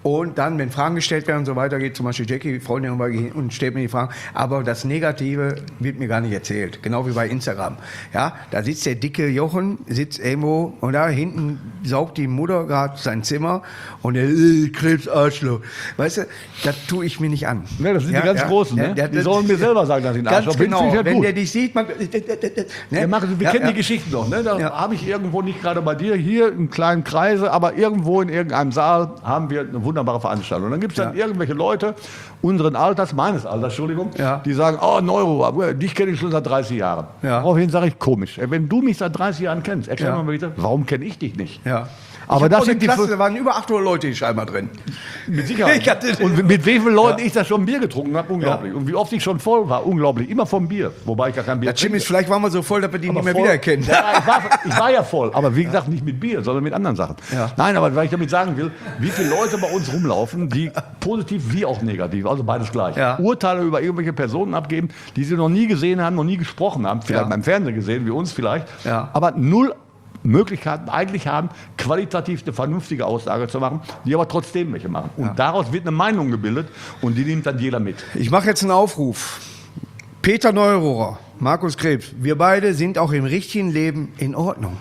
Und dann, wenn Fragen gestellt werden und so weiter, geht zum Beispiel Jackie, Freundin, immer hin und stellt mir die Fragen. Aber das Negative wird mir gar nicht erzählt. Genau wie bei Instagram. Ja, da sitzt der dicke Jochen, sitzt irgendwo und da hinten saugt die Mutter gerade sein Zimmer und der äh, Krebsarschloch. Weißt du, das tue ich mir nicht an. Ne, das sind ja, die ganz ja, Großen. ja, Ne? der, die sollen mir selber sagen, dass ich ein ganz Arschloch bin. genau. Halt Wenn gut. der dich sieht, man, ne? Ja, Markus, wir ja, kennen ja. die Geschichten doch. Ne? Da Ja. habe ich irgendwo, nicht gerade bei dir, hier in kleinen Kreise, aber irgendwo in irgendeinem Saal haben wir eine wunderbare Veranstaltung. Und dann gibt es dann Ja. irgendwelche Leute, unseren Alters, meines Alters, Entschuldigung, Ja. die sagen, oh Neuro, dich kenne ich schon seit dreißig Jahren. Ja. Daraufhin sage ich, komisch. Wenn du mich seit dreißig Jahren kennst, erklär Ja. mir mal bitte, warum kenne ich dich nicht? Ja. Aber ich das das sind die Klasse, fünf- da waren über achthundert Leute scheinbar drin. Mit Sicherheit. Ich hatte- Und mit wie vielen Leuten Ja. ich da schon Bier getrunken habe, unglaublich. Und wie oft ich schon voll war, unglaublich. Immer vom Bier, wobei ich gar kein Bier Ja, Jim trinke. ist, vielleicht waren wir so voll, dass wir die Aber nicht mehr voll- wiedererkennen. Ja, ich, war, ich war ja voll, aber wie gesagt, nicht mit Bier, sondern mit anderen Sachen. Ja. Nein, aber was ich damit sagen will, wie viele Leute bei uns rumlaufen, die positiv wie auch negativ, also beides gleich, Ja. Urteile über irgendwelche Personen abgeben, die sie noch nie gesehen haben, noch nie gesprochen haben, vielleicht Ja. beim Fernsehen gesehen, wie uns vielleicht, Ja. aber null Möglichkeiten eigentlich haben, qualitativ eine vernünftige Aussage zu machen, die aber trotzdem welche machen. Und daraus wird eine Meinung gebildet und die nimmt dann jeder mit. Ich mache jetzt einen Aufruf. Peter Neurohrer, Markus Krebs, wir beide sind auch im richtigen Leben in Ordnung.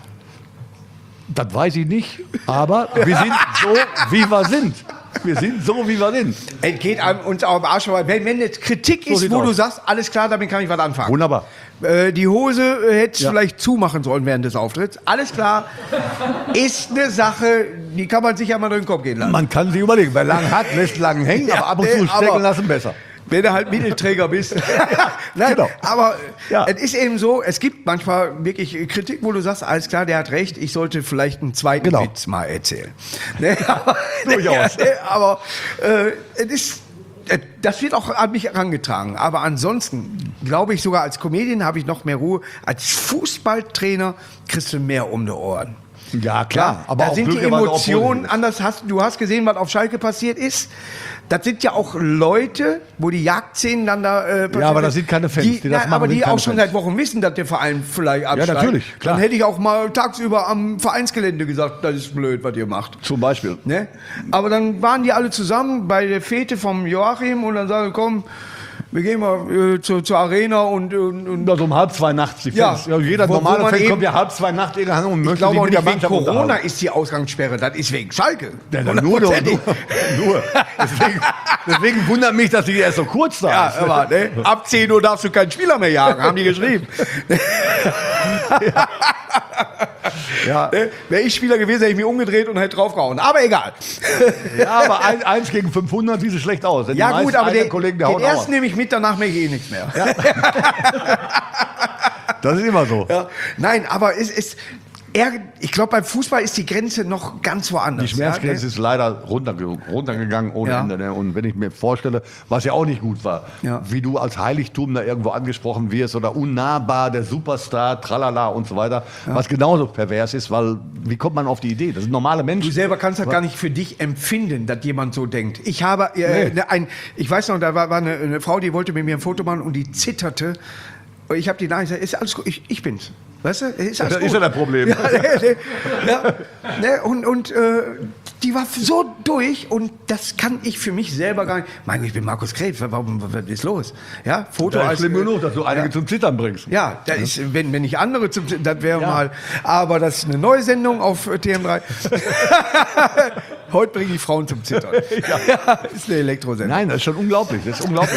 Das weiß ich nicht, aber wir sind so, wie wir sind. Wir sind so, wie wir sind. Es geht einem uns auch am Arsch vorbei. Wenn, wenn jetzt Kritik So ist, sieht's wo aus. du sagst, alles klar, damit kann ich was anfangen. Wunderbar. Äh, die Hose äh, hättest du Ja. vielleicht zumachen sollen während des Auftritts. Alles klar, ist eine Sache, die kann man sich ja mal durch den Kopf gehen lassen. Man kann sich überlegen, wer lang hat, lässt lang hängen, Ja, aber ab und nee, zu stecken aber- lassen besser. Wenn du halt Mittelträger bist. Nein, Genau. aber äh, Ja. es ist eben so, es gibt manchmal wirklich Kritik, wo du sagst, alles klar, der hat recht, ich sollte vielleicht einen zweiten Genau. Witz mal erzählen. Ne, aber, Durchaus. Ne, aber äh, es ist, äh, das wird auch an mich herangetragen. Aber ansonsten, glaube ich, sogar als Comedian habe ich noch mehr Ruhe. Als Fußballtrainer kriegst du mehr um die Ohren. Ja, klar. Aber da auch sind die glücklicherweise auch Emotionen positiv. anders. Hast, du hast gesehen, was auf Schalke passiert ist. Das sind ja auch Leute, wo die Jagdszenen dann da äh, passiert aber das sind, sind keine Fans, die das na, machen, aber sind die keine auch schon Fans. seit Wochen wissen, dass der Verein vielleicht absteigt. natürlich, klar. Dann hätte ich auch mal tagsüber am Vereinsgelände gesagt, das ist blöd, was ihr macht. Zum Beispiel. Ne? Aber dann waren die alle zusammen bei der Fete vom Joachim und dann sagen, komm, wir gehen mal äh, zur, zur Arena und, und, und Also um halb zwei nachts die Ja. Fans. Ja, jeder Wo- wo normale man Fan eben- kommt ja halb zwei nachts in und ich möchte glaube sich auch mit der nicht wegen Mannschaft Corona unterhalten. ist die Ausgangssperre, das ist wegen Schalke. Ja, dann nur, nur, Hundertprozentig. nur. Deswegen, deswegen wundert mich, dass die erst so kurz da Ja, ist. aber ne, ab zehn Uhr darfst du keinen Spieler mehr jagen, haben die geschrieben. Ja. Ne, Wäre ich Spieler gewesen, hätte ich mich umgedreht und hätte draufgehauen. Aber egal. Ja, aber ein, eins gegen fünfhundert sieht es schlecht aus. Denn die Ja gut, meisten aber anderen den, Kollegen, der den hauen ersten auch. nehme ich mit, danach mehr eh nichts mehr. Das ist immer so. Ja. Nein, aber es ist... eher- Ich glaube, beim Fußball ist die Grenze noch ganz woanders. Die Schmerzgrenze ja, ist leider runterge runtergegangen ohne Ja. Ende. Ne? Und wenn ich mir vorstelle, was ja auch nicht gut war, Ja. wie du als Heiligtum da irgendwo angesprochen wirst oder unnahbar, der Superstar, tralala und so weiter, was genauso pervers ist, weil wie kommt man auf die Idee? Das sind normale Du Menschen. selber kannst das gar nicht für dich empfinden, dass jemand so denkt. Ich habe, äh, Nee. ne, ein, ich weiß noch, da war, war eine, eine Frau, die wollte mit mir ein Foto machen und die zitterte. Und ich habe die Nachricht gesagt, ist alles gut, ich, ich bin's. Weißt du, ist alles Das gut. ist ja das Problem. Ja, ne, ne, ja, ne, und und äh, die war so durch und das kann ich für mich selber gar nicht. Mein, ich bin Markus Krebs, warum, was ist los? Ja, Foto Das ist als... schlimm genug, dass du einige ja. zum Zittern bringst. Ja, das ist, wenn, wenn nicht andere zum, das wäre Ja. mal. Aber das ist eine neue Sendung auf T M drei. Heute bringe ich Frauen zum Zittern. Ja, ist eine Elektrosendung. Nein, das ist schon unglaublich. Das ist unglaublich.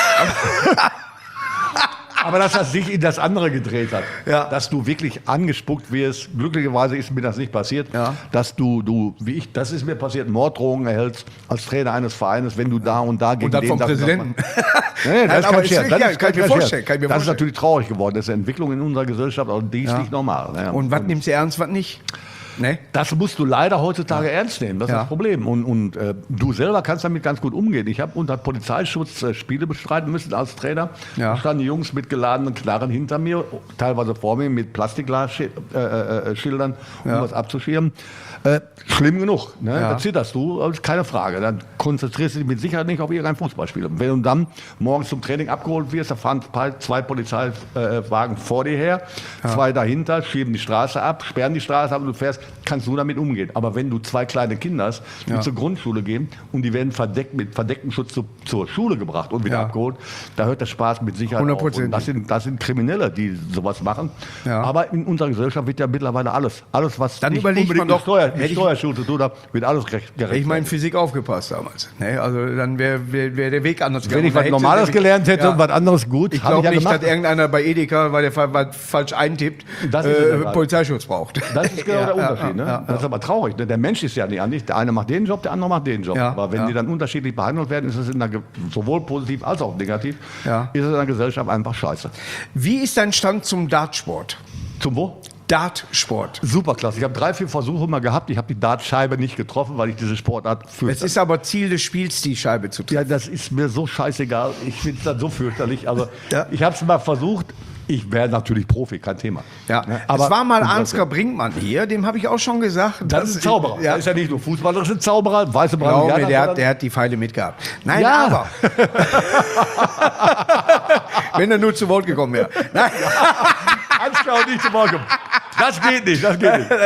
Aber dass das sich in das andere gedreht hat, Ja. dass du wirklich angespuckt wirst, glücklicherweise ist mir das nicht passiert, Ja. dass du, du, wie ich, das ist mir passiert, Morddrohungen erhältst als Trainer eines Vereins, wenn du da und da gegen Und dann den vom das- Präsidenten. Nee, Nein, das ist aber kein ist Scherz. wirklich- Das ja, ist kann ich mir kein vorstellen, Scherz. kann ich mir Das ist vorstellen. natürlich traurig geworden. Das ist eine Entwicklung in unserer Gesellschaft, aber die ist Ja. nicht normal. Ja. Und was nimmst du ernst, was nicht? Ne? Das musst du leider heutzutage ernst nehmen, das ist Ja. das Problem. Und, und äh, du selber kannst damit ganz gut umgehen. Ich habe unter Polizeischutz äh, Spiele bestreiten müssen als Trainer. Ja. Da standen Jungs mit geladenen Knarren hinter mir, teilweise vor mir mit Plastikglasschildern, äh, äh, Schildern, um Ja. was abzuschirmen. Äh, schlimm genug, ne? Ja. Da zitterst du, das ist keine Frage. Dann konzentrierst du dich mit Sicherheit nicht auf irgendein Fußballspiel. Wenn du dann morgens zum Training abgeholt wirst, da fahren zwei Polizeiwagen vor dir her, ja. zwei dahinter, schieben die Straße ab, sperren die Straße ab und du fährst, kannst du damit umgehen. Aber wenn du zwei kleine Kinder hast, die ja. zur Grundschule gehen und die werden verdeckt, mit verdecktem Schutz zu, zur Schule gebracht und wieder ja. abgeholt, da hört der Spaß mit Sicherheit hundert Prozent. auf. Und das sind, das sind Kriminelle, die sowas machen. Ja. Aber in unserer Gesellschaft wird ja mittlerweile alles, alles was dann nicht überlegt man unbedingt doch, mit Steuer, mit Steuerschuld zu tun hat, wird alles gerecht. Hätte ich mal in Physik aufgepasst damals. Ne? Also dann wäre wär, wär der Weg anders gegangen. Wenn ich was Normales gelernt hätte ja. und was anderes gut, ich glaube ich ja nicht, gemacht. dass irgendeiner bei Edeka, weil der was falsch eintippt, äh, Polizeischutz braucht. Das ist genau ja, der Unterschied. Ja, ne? ja, das ist aber traurig. Ne? Der Mensch ist ja nicht anders. Der eine macht den Job, der andere macht den Job. Ja, aber wenn ja. die dann unterschiedlich behandelt werden, ist es in der, sowohl positiv als auch negativ, ja. ist es in der Gesellschaft einfach scheiße. Wie ist dein Stand zum Dartsport? Zum wo? Dartsport. Superklasse. Ich habe drei, vier Versuche mal gehabt. Ich habe die Dartscheibe nicht getroffen, weil ich diese Sportart fürchte. Es ist aber Ziel des Spiels, die Scheibe zu treffen. Ja, das ist mir so scheißegal. Ich finde es dann so fürchterlich. Also, ja. ich habe es mal versucht. Ich wäre natürlich Profi, kein Thema. Ja. Ne? Aber es war mal Ansgar Brinkmann hier, dem habe ich auch schon gesagt. Das ist ein Zauberer. Ja. Das ist ja nicht nur Fußballer, das ist ein Zauberer. Weiße Brand, ja, der, hat, der hat die Pfeile mitgehabt. Nein, ja. aber. Wenn er nur zu Wort gekommen wäre. Nein. Ansgar und nicht zu Wort kommen. Das geht nicht, das geht nicht.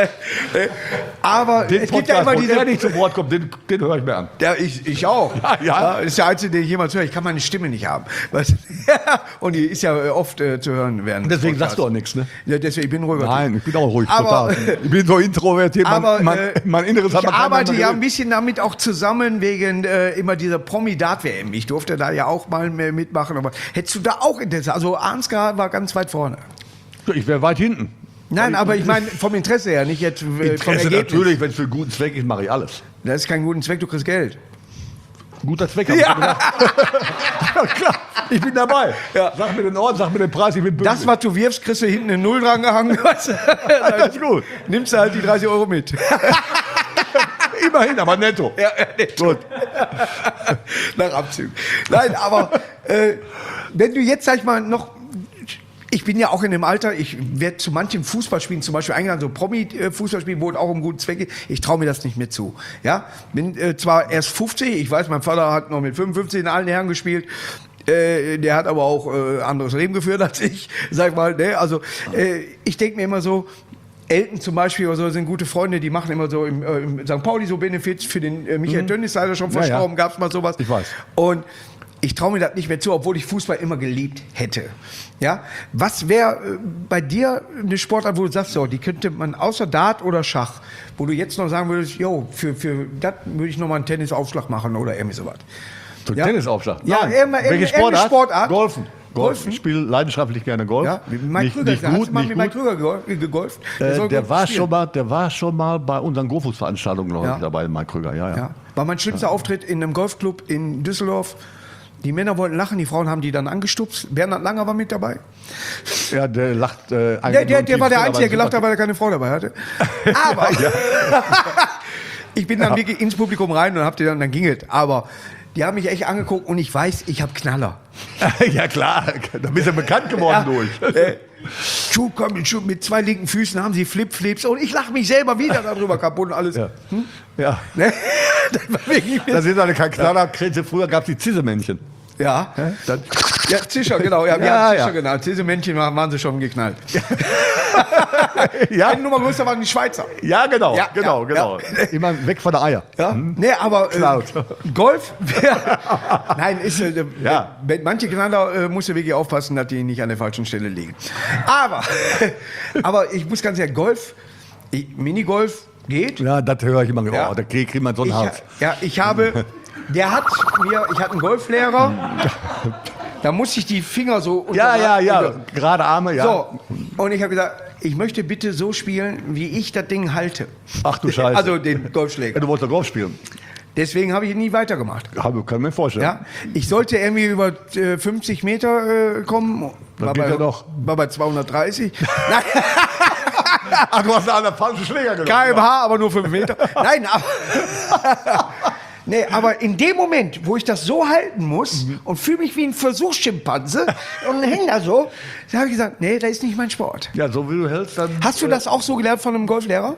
Aber den es Podcast, gibt ja immer wo diese. der nicht zu Wort kommt, den, den höre ich mir an. Ja, ich, ich auch. Ja, ja. Ja, das ist der einzige, den ich jemals höre. Ich kann meine Stimme nicht haben. Weißt? Und die ist ja oft äh, zu hören während des Deswegen Podcasts. sagst du auch nichts, ne? Ja, deswegen, ich bin ruhiger. Nein, ich bin auch ruhig, Aber- total. Ich bin so introvertiert, mein, Aber, mein, äh, mein Inneres hat Ich man keinem arbeite anderen ja ein gewöhnt. bisschen damit auch zusammen wegen äh, immer dieser Promi-Dart-W M. Ich durfte da ja auch mal mehr mitmachen. Aber hättest du da auch Interesse? Also Ansgar war ganz weit vorne. Ich wäre weit hinten. Nein, aber ich meine vom Interesse her, nicht jetzt äh, vom Interesse Ergebnis. natürlich, wenn es für einen guten Zweck ist, mache ich alles. Das ist kein guter Zweck, du kriegst Geld. Guter Zweck, hab ich Ja. gedacht. Ja, klar, ich bin dabei. Ja. Sag mir den Ort, sag mir den Preis, ich bin bündig. Das, was du wirfst, kriegst du hinten eine Null dran gehangen. Weißt du? Das ist gut. Nimmst du halt die dreißig Euro mit. Immerhin, aber netto. Ja, ja, netto. Gut. Nach Abzügen. Nein, aber äh, wenn du jetzt, sag ich mal, noch. Ich bin ja auch in dem Alter, ich werde zu manchen Fußballspielen zum Beispiel eingeladen, so Promi-Fußballspielen, wo es auch um guten Zweck geht. Ich traue mir das nicht mehr zu. Ja? Bin äh, zwar erst fünfzig, ich weiß, mein Vater hat noch mit fünfundfünfzig in allen Herren gespielt. Äh, der hat aber auch äh, anderes Leben geführt als ich, sag mal. Ne? Also äh, ich denke mir immer so, Elton zum Beispiel oder so sind gute Freunde, die machen immer so im, äh, im Sankt Pauli so Benefits für den äh, Michael mhm. Tönnies, leider schon Ja, verstorben, ja. gab es mal sowas. Ich weiß. Und ich traue mir das nicht mehr zu, obwohl ich Fußball immer geliebt hätte. Ja? Was wäre äh, bei dir eine Sportart, wo du sagst, so, die könnte man außer Dart oder Schach, wo du jetzt noch sagen würdest, jo, für, für das würde ich noch mal einen Tennisaufschlag machen oder irgendwie sowas. So Ja? Tennisaufschlag? Ja, Nein. irgendeine- Welche irgendeine Sportart? Sportart? Golfen. Golf. Golfen? Ich spiele leidenschaftlich gerne Golf. Ja, Mike nicht, Krüger, nicht hast du gut, mal nicht mit Mike gut. Krüger gegol- gegolft? Der Äh, soll der, gut war spielen. schon mal, der war schon mal bei unseren Golfveranstaltungen glaube Ja. ich, dabei, Mike Krüger. Ja, ja. Ja. War mein schlimmster Auftritt in einem Golfclub in Düsseldorf. Die Männer wollten lachen, die Frauen haben die dann angestupst. Bernhard Langer war mit dabei. Ja, der lacht. Äh, Der, der, der war der Einzige, der gelacht hat, weil er keine Frau dabei hatte. Aber ich bin dann Ja. wirklich ins Publikum rein und hab die dann, dann ging es. Aber die haben mich echt angeguckt und ich weiß, ich habe Knaller. Ja klar, da bist du bekannt geworden durch. Äh, Schuh kommt Schuh, mit zwei linken Füßen haben sie Flip-Flips und ich lache mich selber wieder darüber kaputt und alles. Ja. Ja. Ne? Das war wirklich Das sind alle kein Knaller. Früher gab es die Zissemännchen. ja. Das, Ja, Zischer, genau. Ja, wir Ja, haben Zischer ja. genannt. Diese Männchen waren, waren sie schon geknallt. ja, Eine Nummer größer waren die Schweizer. ja, genau, Ja, genau, ja, genau. ja. Immer weg von der Eier. Ja? Nee, aber äh, Klaut. Golf? Nein, ist, äh, Ja. wenn, manche Knaller äh, musst du wirklich aufpassen, dass die nicht an der falschen Stelle liegen. Aber, aber ich muss ganz ehrlich, Golf, ich, Minigolf geht. Ja, das höre ich immer. Ja. Oh, da kriegt kriegt man so einen Ich, Hals. ja, ich habe, der hat mir, ich hatte einen Golflehrer, da musste ich die Finger so Ja, ja, ja. unter- Gerade Arme, ja. So, und ich habe gesagt, ich möchte bitte so spielen, wie ich das Ding halte. Ach du Scheiße. Also den Ja, Golfschläger. du wolltest doch Golf spielen. Deswegen habe ich nie weitergemacht. Hab, kann ich mir vorstellen. Ja, ich sollte irgendwie über äh, fünfzig Meter äh, kommen. Das War geht bei, ja noch. war bei zweihundertdreißig. Nein, Ach, du hast einen anderen falschen Schläger genommen. K M H, aber nur fünf Meter. Nein, aber... Nee, aber in dem Moment, wo ich das so halten muss und fühle mich wie ein Versuchsschimpanse und hänge da so, da habe ich gesagt, nee, das ist nicht mein Sport. Ja, so wie du hältst, dann... Hast du das auch so gelernt von einem Golflehrer?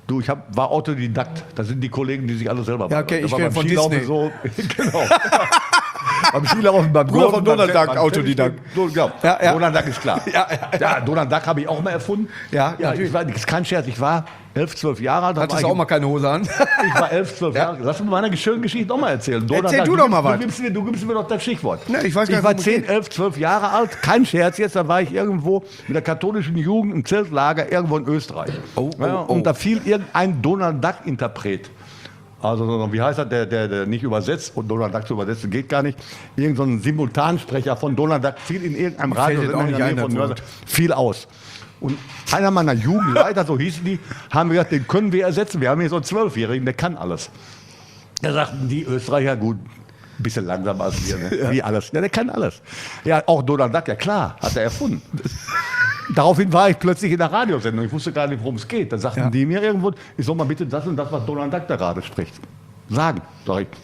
Du, ich hab, war Autodidakt. Das sind die Kollegen, die sich alle selber Ja, okay, beibringen. ich Das war kenn beim von Skilaufen Disney. So, genau. Beim Skilaufen, beim Bruder Golfen, von beim Donald Tennis, Duck, beim Autodidakt. Tennis, so, ja. Ja, ja. Donald Duck ist klar. Ja, ja, ja, Donald Duck habe ich auch mal erfunden. Ja, ja natürlich. ich war, das ist kein Scherz, ich war elf, zwölf Jahre alt. da Hattest war du ich- auch mal keine Hose an? Ich war elf, zwölf Jahre. Lass mir meine schöne Geschichte noch mal erzählen. Donald Erzähl Duck, du doch mal gibst- was. Du gibst, mir, du gibst mir doch das Stichwort. Ne, ich weiß gar ich nicht, war worum es zehn, geht. elf, zwölf Jahre alt. Kein Scherz jetzt. Da war ich irgendwo mit der katholischen Jugend im Zeltlager irgendwo in Österreich. Oh, oh, ja, oh. Und da fiel irgendein Donald Duck-Interpret. Also, wie heißt das, der, der, der nicht übersetzt, und Donald Duck zu übersetzen geht gar nicht. Irgend so ein Simultansprecher von Donald Duck fiel in irgendeinem Radio fällt jetzt auch in nicht der ein, Nähe von das Nürnberg, fiel aus. Und einer meiner Jugendleiter, so hießen die, haben gesagt, den können wir ersetzen. Wir haben hier so einen Zwölfjährigen, der kann alles. Da sagten die Österreicher, gut, ein bisschen langsamer als wir, ne? Wie alles. Ja, der kann alles. Ja, auch Donald Duck, ja klar, hat er erfunden. Daraufhin war ich plötzlich in der Radiosendung. Ich wusste gar nicht, worum es geht. Da sagten Ja. die mir irgendwo, ich soll mal bitte das und das, was Donald Duck da gerade spricht, sagen. Sag ich.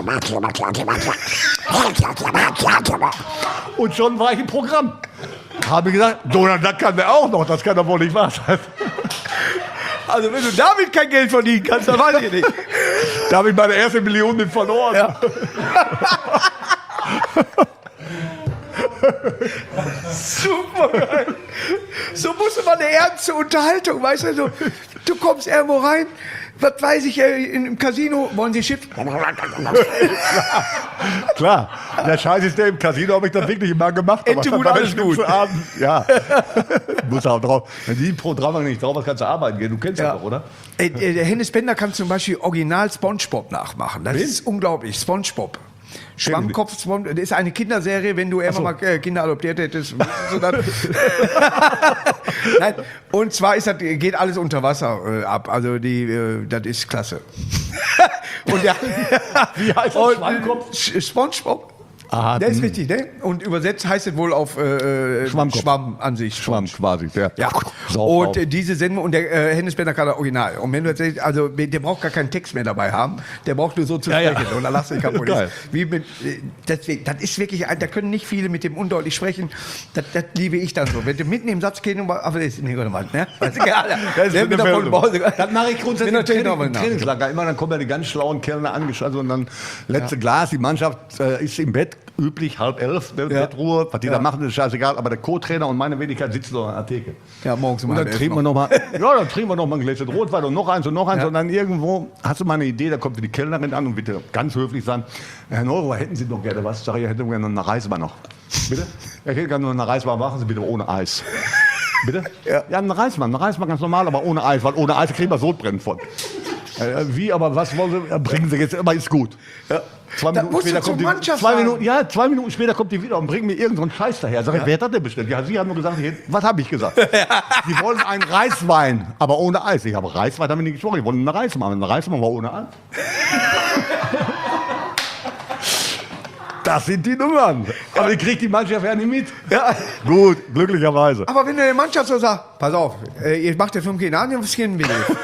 Und schon war ich im Programm. Habe gesagt, Donald Duck kann der auch noch, das kann doch wohl nicht wahr sein. Also wenn du damit kein Geld verdienen kannst, dann weiß ich nicht. Da habe ich meine erste Million mit verloren. Ja. Super geil. So musste man eine ernste Unterhaltung, weißt du, so, du kommst irgendwo rein, was weiß ich, äh, in- im Casino, wollen Sie Chips? Klar, der Scheiß ist der im Casino, habe ich das wirklich immer gemacht. aber Ente das gut, war der alles gut. schlimmste Abend. Ja, muss auch drauf. Wenn die pro Drama nicht drauf hast, kannst du arbeiten gehen. Du kennst Ja. das doch, oder? Ey, äh, der Hennes Bender kann zum Beispiel original SpongeBob nachmachen. Das Wen? ist unglaublich. SpongeBob. Schwammkopf, SpongeBob. Das ist eine Kinderserie, wenn du irgendwann mal äh, Kinder adoptiert hättest. So dann Nein, und zwar ist das, geht alles unter Wasser äh, ab. Also die, äh, das ist klasse. Und der, Wie heißt das? und, Schwammkopf? Sch- SpongeBob. Aha, Der ist hm. richtig, ne? Und übersetzt heißt es wohl auf äh, äh, Schwammkopf. Schwamm an sich. Schwamm quasi. Der Ja, Saugt und äh, auf. diese Sendung, und der äh, Hennes Bender kann das Original. Und wenn du jetzt, sagst, also der braucht gar keinen Text mehr dabei haben, der braucht nur so zu Ja, ja. sprechen. Und dann lass dich kaputt. Geil. Wie mit, äh, deswegen, das ist wirklich, ein- da können nicht viele mit dem undeutlich sprechen. Das, das liebe ich dann so. Wenn du mitten im Satz gehst, aber das ist nicht gut, ne? Weißt du, ja, Das ist der mit mit der der Meldung. Pause- Das mache ich grundsätzlich Bin im natürlich noch Training, mal im nach. Trainingslager. Immer dann kommen ja die ganz schlauen Kellner angeschaltet und dann letzte Glas. Die Mannschaft äh, ist im Bett, üblich halb elf, ne, Ja. Bettruhe. Was die Ja. da machen, ist scheißegal. Aber der Co-Trainer und meine Wenigkeit sitzen noch an der Theke. Ja, morgens um Und dann halb elf trinken wir noch mal, ja, dann trinken wir noch mal ein Gläschen Rotwein und noch eins und noch eins. Ja. Und dann irgendwo, hast du mal eine Idee, da kommt die Kellnerin an und bitte ganz höflich sagen, Herr Neurohr, hätten Sie noch gerne was? Sag ich, ich hätte gerne noch eine Reisbar noch. Bitte? Ich hätte gerne noch eine Reisbar, machen Sie bitte ohne Eis. Bitte? Ja. Ja, eine Reisbar, eine Reisbar ganz normal, aber ohne Eis, weil ohne Eis kriegen wir Sodbrennen von. Äh, wie, aber was wollen Sie? Ja, bringen Sie jetzt, aber ist gut. Ja. Zwei Da Minuten musst du später zum kommt die, Mannschaftswagen. zwei Minuten, ja, zwei Minuten später kommt die wieder und bringt mir irgendeinen Scheiß daher. Sag ich, wer hat das denn bestellt? Ja, Sie haben nur gesagt, ich- was habe ich gesagt? Sie wollen einen Reiswein, aber ohne Eis. Ich habe Reiswein, haben wir nicht gesprochen. Die wollen eine Reiswein, eine Reiswein, aber ohne Eis. Das sind die Nummern. Aber die kriegt die Mannschaft ja nicht mit. Ja. Gut, glücklicherweise. Aber wenn der Mannschaft so sagt, pass auf, äh, ihr macht ja fünf Kinder an, was gehen will.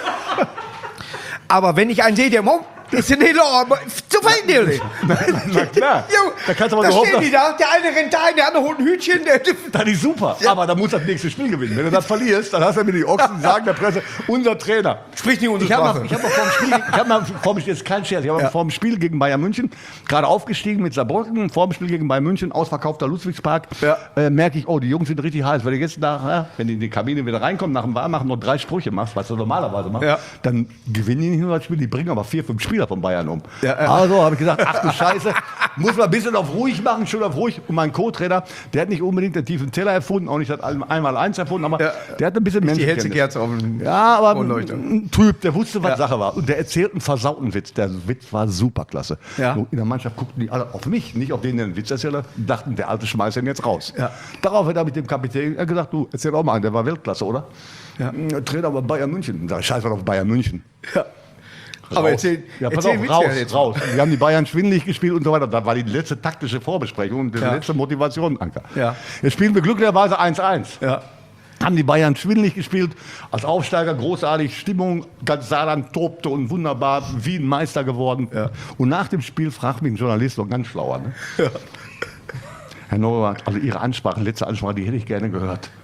Aber wenn ich einen sehe, der Mom, ist ja nicht aber zu verhindern. Na klar. Jo, Da kannst du aber da so stehen hoffen, die da, der eine rennt da, der andere holt ein Hütchen. Der, Das ist super, aber da muss das nächste Spiel gewinnen. Wenn du das verlierst, dann hast du mir die Ochsen, sagen der Presse, unser Trainer. Spricht nicht unsere Ich habe Sprache. mal, ich hab mal vor dem Spiel, ich hab mal vor dem Spiel, jetzt kein Scherz, ich habe Ja. mal vor dem Spiel gegen Bayern München, gerade aufgestiegen mit Saarbrücken, vor dem Spiel gegen Bayern München, ausverkaufter Ludwigspark, Ja. äh, merke ich, oh, die Jungs sind richtig heiß, weil die jetzt nach, ja, wenn die in die Kabine wieder reinkommen, nach dem Warmmachen noch drei Sprüche machst, was du normalerweise machst, Ja. dann gewinnen die nicht nur das Spiel, die bringen aber vier, fünf Spieler von Bayern um. Ja, ja. Also habe ich gesagt, ach du Scheiße, muss man ein bisschen auf ruhig machen, schon auf ruhig. Und mein Co-Trainer, der hat nicht unbedingt den tiefen Teller erfunden, auch nicht das einmal eins erfunden, aber Ja. der hat ein bisschen die hellste Menschenkenntnis. Kerze auf dem Ja, aber Kronleuchter. ein Typ, der wusste, was Ja. Sache war. Und der erzählt einen versauten Witz. Der Witz war superklasse. Ja. So, in der Mannschaft guckten die alle auf mich, nicht auf den, der den Witz erzählt hat, dachten, der Alte schmeißt ihn jetzt raus. Ja. Daraufhin habe ich dem Kapitän gesagt, du, erzähl auch mal einen, der war Weltklasse, oder? Ja. Hm, Trainer bei Bayern München. Sag ich, scheiß mal auf Bayern München. Ja. Aber erzähl, Ja, pass erzähl auf, Witze raus, jetzt. raus. Wir haben die Bayern schwindelig gespielt und so weiter. Das war die letzte taktische Vorbesprechung und die Ja. letzte Motivation, Anker. Ja. Jetzt spielen wir glücklicherweise eins eins. Ja. Haben die Bayern schwindelig gespielt, als Aufsteiger großartig, Stimmung, ganz Saarland tobte und wunderbar, wie ein Meister geworden. Ja. Und nach dem Spiel fragt mich ein Journalist, noch ganz schlauer, ne? Herr Neurohr, also Ihre Ansprache, letzte Ansprache, die hätte ich gerne gehört. Ja.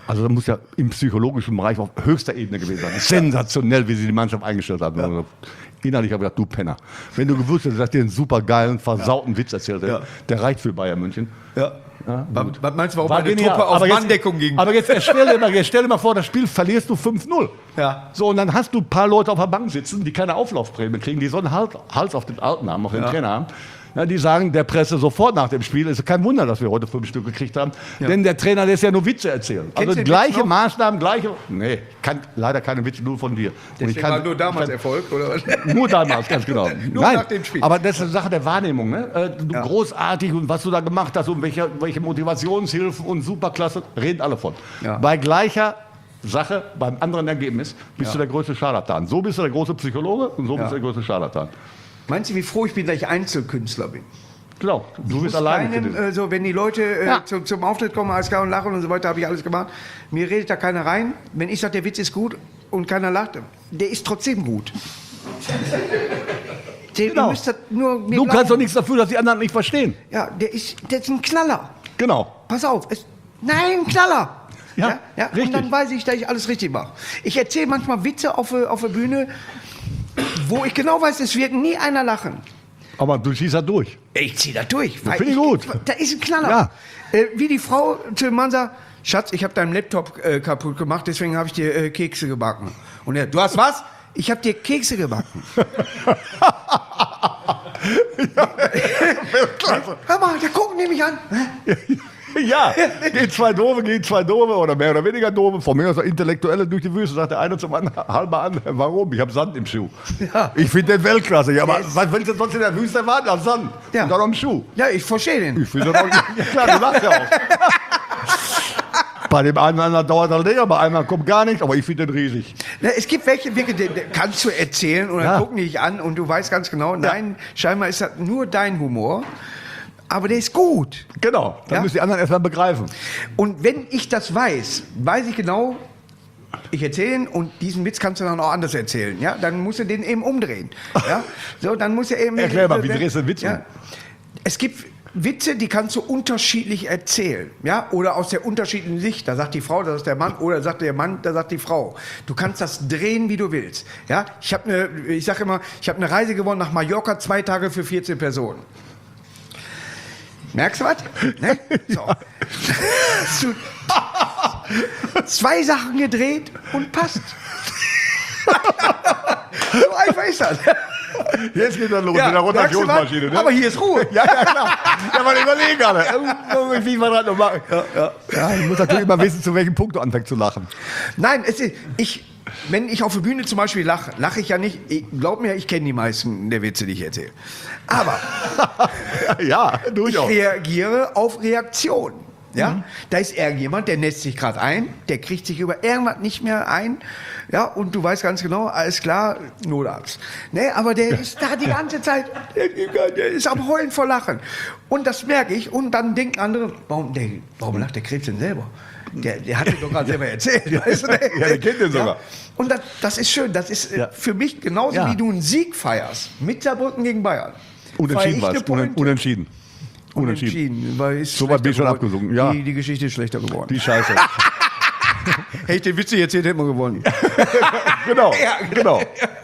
Also da muss ja im psychologischen Bereich auf höchster Ebene gewesen sein. Sensationell, wie sie die Mannschaft eingestellt haben. Ja. Innerlich habe ich gedacht, du Penner. Wenn du gewusst hättest, dass dir einen super geilen, versauten ja. Witz erzählt hätte, ja. der reicht für Bayern München. Ja. Ja, was meinst du, warum War meine genial. Truppe auf aber Manndeckung jetzt, ging? Aber jetzt stell dir, mal, jetzt stell dir mal vor, das Spiel verlierst du fünf null. Ja. So, und dann hast du ein paar Leute auf der Bank sitzen, die keine Auflaufprämie kriegen, die so einen Hals, Hals auf den Alten haben, auf den ja. Trainer haben. Ja, die sagen der Presse sofort nach dem Spiel, ist kein Wunder, dass wir heute fünf Stück gekriegt haben, ja. denn der Trainer lässt ja nur Witze erzählen. Kennst also gleiche Maßnahmen, gleiche... Nee, kann leider keine Witze, nur von dir. Deswegen und ich kann, war nur damals kann, Erfolg, oder was? Nur damals, ganz genau. nur Nein, nach dem Spiel. aber das ist eine Sache der Wahrnehmung. Ne? Äh, du ja. großartig und was du da gemacht hast und welche, welche Motivationshilfen und superklasse, reden alle von. Ja. Bei gleicher Sache, beim anderen Ergebnis, bist ja. du der größte Scharlatan. So bist du der große Psychologe und so ja. bist du der größte Scharlatan. Meinst du, wie froh ich bin, dass ich Einzelkünstler bin? Genau, du bist alleine. Keinem, äh, so, wenn die Leute äh, Ja. zum, zum Auftritt kommen, alles klar und lachen und so weiter, habe ich alles gemacht. Mir redet da keiner rein. Wenn ich sage, der Witz ist gut und keiner lacht, der ist trotzdem gut. Der, Genau. Ihr müsst das nur mir Du glauben. kannst doch nichts dafür, dass die anderen nicht verstehen. Ja, der ist, der ist ein Knaller. Genau. Pass auf. Es, nein, ein Knaller. Ja, ja, richtig. Und dann weiß ich, dass ich alles richtig mache. Ich erzähle manchmal Witze auf, der- auf der Bühne, wo ich genau weiß, es wird nie einer lachen. Aber du ziehst das durch. Ich ziehe da durch. weil finde ich gut. Da ist ein Knaller. Ja. Äh, wie die Frau zu dem Mann sagt, Schatz, ich habe deinen Laptop äh, kaputt gemacht, deswegen habe ich dir äh, Kekse gebacken. Und er, du hast was? Ich habe dir Kekse gebacken. Hör mal, der guckt nämlich an. Ja, gehen zwei Doofe, gehen zwei Doofe oder mehr oder weniger Doofe, von mir aus Intellektuelle durch die Wüste, sagt der eine zum anderen, halber an, warum? Ich habe Sand im Schuh. Ja. Ich finde den Weltklasse. Ja, aber Yes. was willst du sonst in der Wüste erwarten als Sand? Ja. Und dann am Schuh. Ja, ich verstehe den. Ich finde das auch, ja klar, du lachst ja auch. Bei dem einen oder anderen dauert das länger, bei einem kommt gar nichts, aber ich finde den riesig. Ja, es gibt welche, wirklich, den, den kannst du erzählen und dann Ja. gucken die dich an und du weißt ganz genau, nein, scheinbar ist das nur dein Humor, aber der ist gut. Genau, dann Ja. müssen die anderen erstmal begreifen. Und wenn ich das weiß, weiß ich genau, ich erzähle ihn und diesen Witz kannst du dann auch anders erzählen. Ja? Dann musst du den eben umdrehen. Ja? So, dann muss er eben, Erklär mal, wie drehst du den Witz um? ja. Es gibt Witze, die kannst du unterschiedlich erzählen. Ja? Oder aus der unterschiedlichen Sicht. Da sagt die Frau, das ist der Mann. Oder sagt der Mann, da sagt die Frau. Du kannst das drehen, wie du willst. Ja? Ich, hab eine, ich sage immer, ich habe eine Reise gewonnen nach Mallorca, zwei Tage für vierzehn Personen. Merkst du was? Ne? So. Hast du zwei Sachen gedreht und passt. So einfach ist das. Jetzt geht das los Ja, mit der merkst du was? Rotationsmaschine. Ne? Aber hier ist Ruhe. Ja, ja, klar. Ja, man überlegen alle. Wie wir das noch machen. Ja, ja. Ja, ich muss natürlich immer wissen, zu welchem Punkt du anfängst zu lachen. Nein, es ist, ich, wenn ich auf der Bühne zum Beispiel lache, lache ich ja nicht. Ich, glaub mir, ich kenne die meisten der Witze, die ich erzähle. Aber Ja, ich durchaus. reagiere auf Reaktion. Ja? Mhm. Da ist irgendjemand, der nässt sich gerade ein, der kriegt sich über irgendwas nicht mehr ein. Ja, und du weißt ganz genau, alles klar, Notarzt. Ne, aber der ist da die ganze Zeit, der, der ist am Heulen vor Lachen. Und das merke ich. Und dann denken andere, warum, der, warum lacht der Krebs denn selber? Der, der hat dir doch gerade selber erzählt. Weißt du, ne? Ja, der kennt den sogar. Ja. Und das, das ist schön. Das ist äh, Ja. für mich genauso, Ja. wie du einen Sieg feierst. Mit Saarbrücken gegen Bayern. Unentschieden Feier war ich es. eine Unen, Pointe. unentschieden. Unentschieden. Unentschieden. Weil ist So weit bin ich schon schlechter abgesungen, geworden. ja. Die, die Geschichte ist schlechter geworden. Die Scheiße. Hätte ich den Witz nicht erzählt, hätten wir gewonnen. Genau, Ja. genau.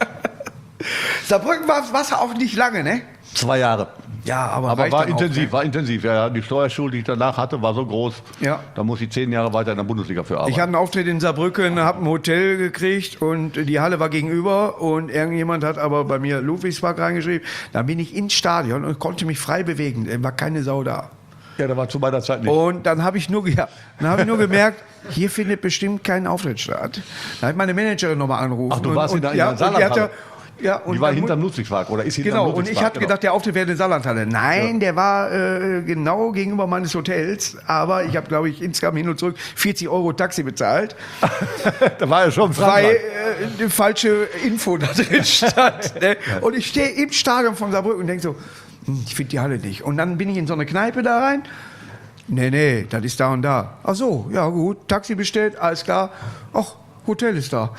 Saarbrücken war es auch nicht lange, ne? Zwei Jahre. Ja, aber, Aber reicht war dann auch, intensiv, ne? war intensiv. Ja, ja. Die Steuerschuld, die ich danach hatte, war so groß. Ja. Da muss ich zehn Jahre weiter in der Bundesliga für arbeiten. Ich hatte einen Auftritt in Saarbrücken, habe ein Hotel gekriegt und die Halle war gegenüber und irgendjemand hat aber bei mir Ludwigspark reingeschrieben. Da bin ich ins Stadion und konnte mich frei bewegen. Da war keine Sau da. ja, da war zu meiner Zeit nicht. Und dann habe ich nur, ja, dann habe ich nur gemerkt, hier findet bestimmt kein Auftritt statt. Da hat meine Managerin nochmal angerufen. Ach, du warst und, in der- und, in ja, der und die Saarlandhalle. hatte, ja, und die war dann mu- hinterm Ludwigspark oder ist hinterm Genau, und Ludwigspark. ich hatte gedacht, der Auftritt wäre in der Saarlandhalle. Nein, der war äh, genau gegenüber meines Hotels. Aber ich habe, glaube ich, insgesamt hin und zurück vierzig Euro Taxi bezahlt, da war ja schon weil Frankreich. äh, eine falsche Info da drin stand. Ne? Und ich stehe im Stadion von Saarbrücken und denke so, hm, ich finde die Halle nicht. Und dann bin ich in so eine Kneipe da rein. Nee, nee, das ist da und da. Ach so, ja gut, Taxi bestellt, alles klar. Ach, Hotel ist da.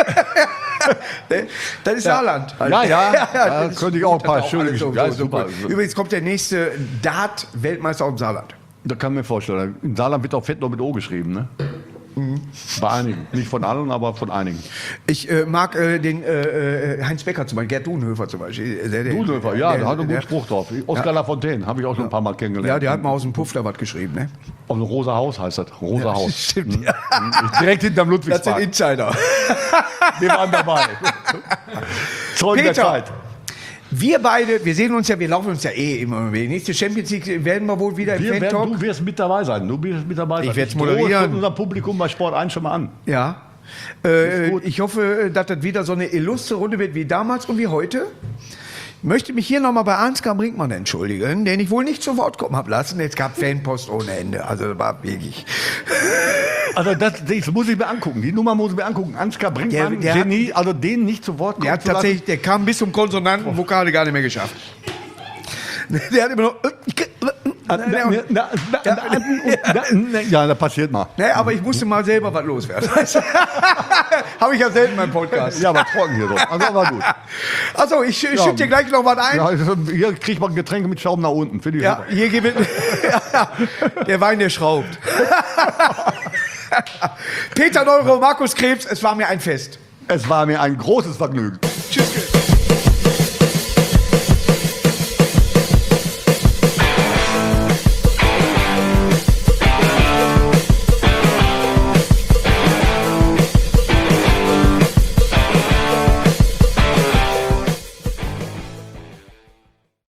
Ne? Das ist Saarland. Ja, ja, da das ist könnte ich auch ein gut, paar das ist schöne alles so- Geschichten. Ja, so- so super. gut. Übrigens kommt der nächste Dart-Weltmeister aus dem Saarland. Da kann ich mir vorstellen. In Saarland wird auch Fett noch mit O geschrieben, ne? Bei einigen. Nicht von allen, aber von einigen. Ich äh, mag äh, den äh, Heinz Becker zum Beispiel, Gerd Dudenhöfer zum Beispiel. Der, der, Dudolfer, ja, der, der hat einen der, guten Spruch drauf. Oskar Ja. Lafontaine, habe ich auch schon ein paar Mal kennengelernt. Ja, der hat mal aus dem Puff da was geschrieben, ne? Auf dem Rosa Haus heißt das. Rosa Haus. Stimmt, ja. Direkt hinterm Das sind Ludwigspark. Insider. Wir waren dabei. Zeugen der Peter. Zeit. Wir beide, wir sehen uns ja, wir laufen uns ja eh immer wieder. Nächste Champions League werden wir wohl wieder im Wir werden, Fan-Talk. du wirst mit dabei sein. Du wirst mit dabei sein. Ich werd's drohe moderieren. schon unser Publikum bei Sport eins schon mal an. Ja. Äh, gut. ich hoffe, dass das wieder so eine illustre Runde wird wie damals und wie heute. Ich möchte mich hier nochmal bei Ansgar Brinkmann entschuldigen, den ich wohl nicht zu Wort kommen habe lassen. Es gab Fanpost ohne Ende. Also das war wirklich. Also das, das muss ich mir angucken. Die Nummer muss ich mir angucken. Ansgar Brinkmann, Der- der Genie, also den nicht zu Wort kommen Der hat zu lassen. tatsächlich, der kam bis zum Konsonanten, Vokale gar nicht mehr geschafft. Der hat immer noch. Na, na, na, na, na, na, na, Ja, das passiert mal. Ne, aber ich musste mal selber was loswerden. Habe ich ja selten in meinem Podcast. Ja, aber trocken hier so. Also war gut. Achso, ich sch- schütte dir gleich noch was ein. Ja, hier kriegt man Getränke mit Schaum nach unten. Finde ich Ja, super. hier gibt es. Der Wein, der schraubt. Peter Neuro, Markus Krebs, es war mir ein Fest. Es war mir ein großes Vergnügen. Tschüss.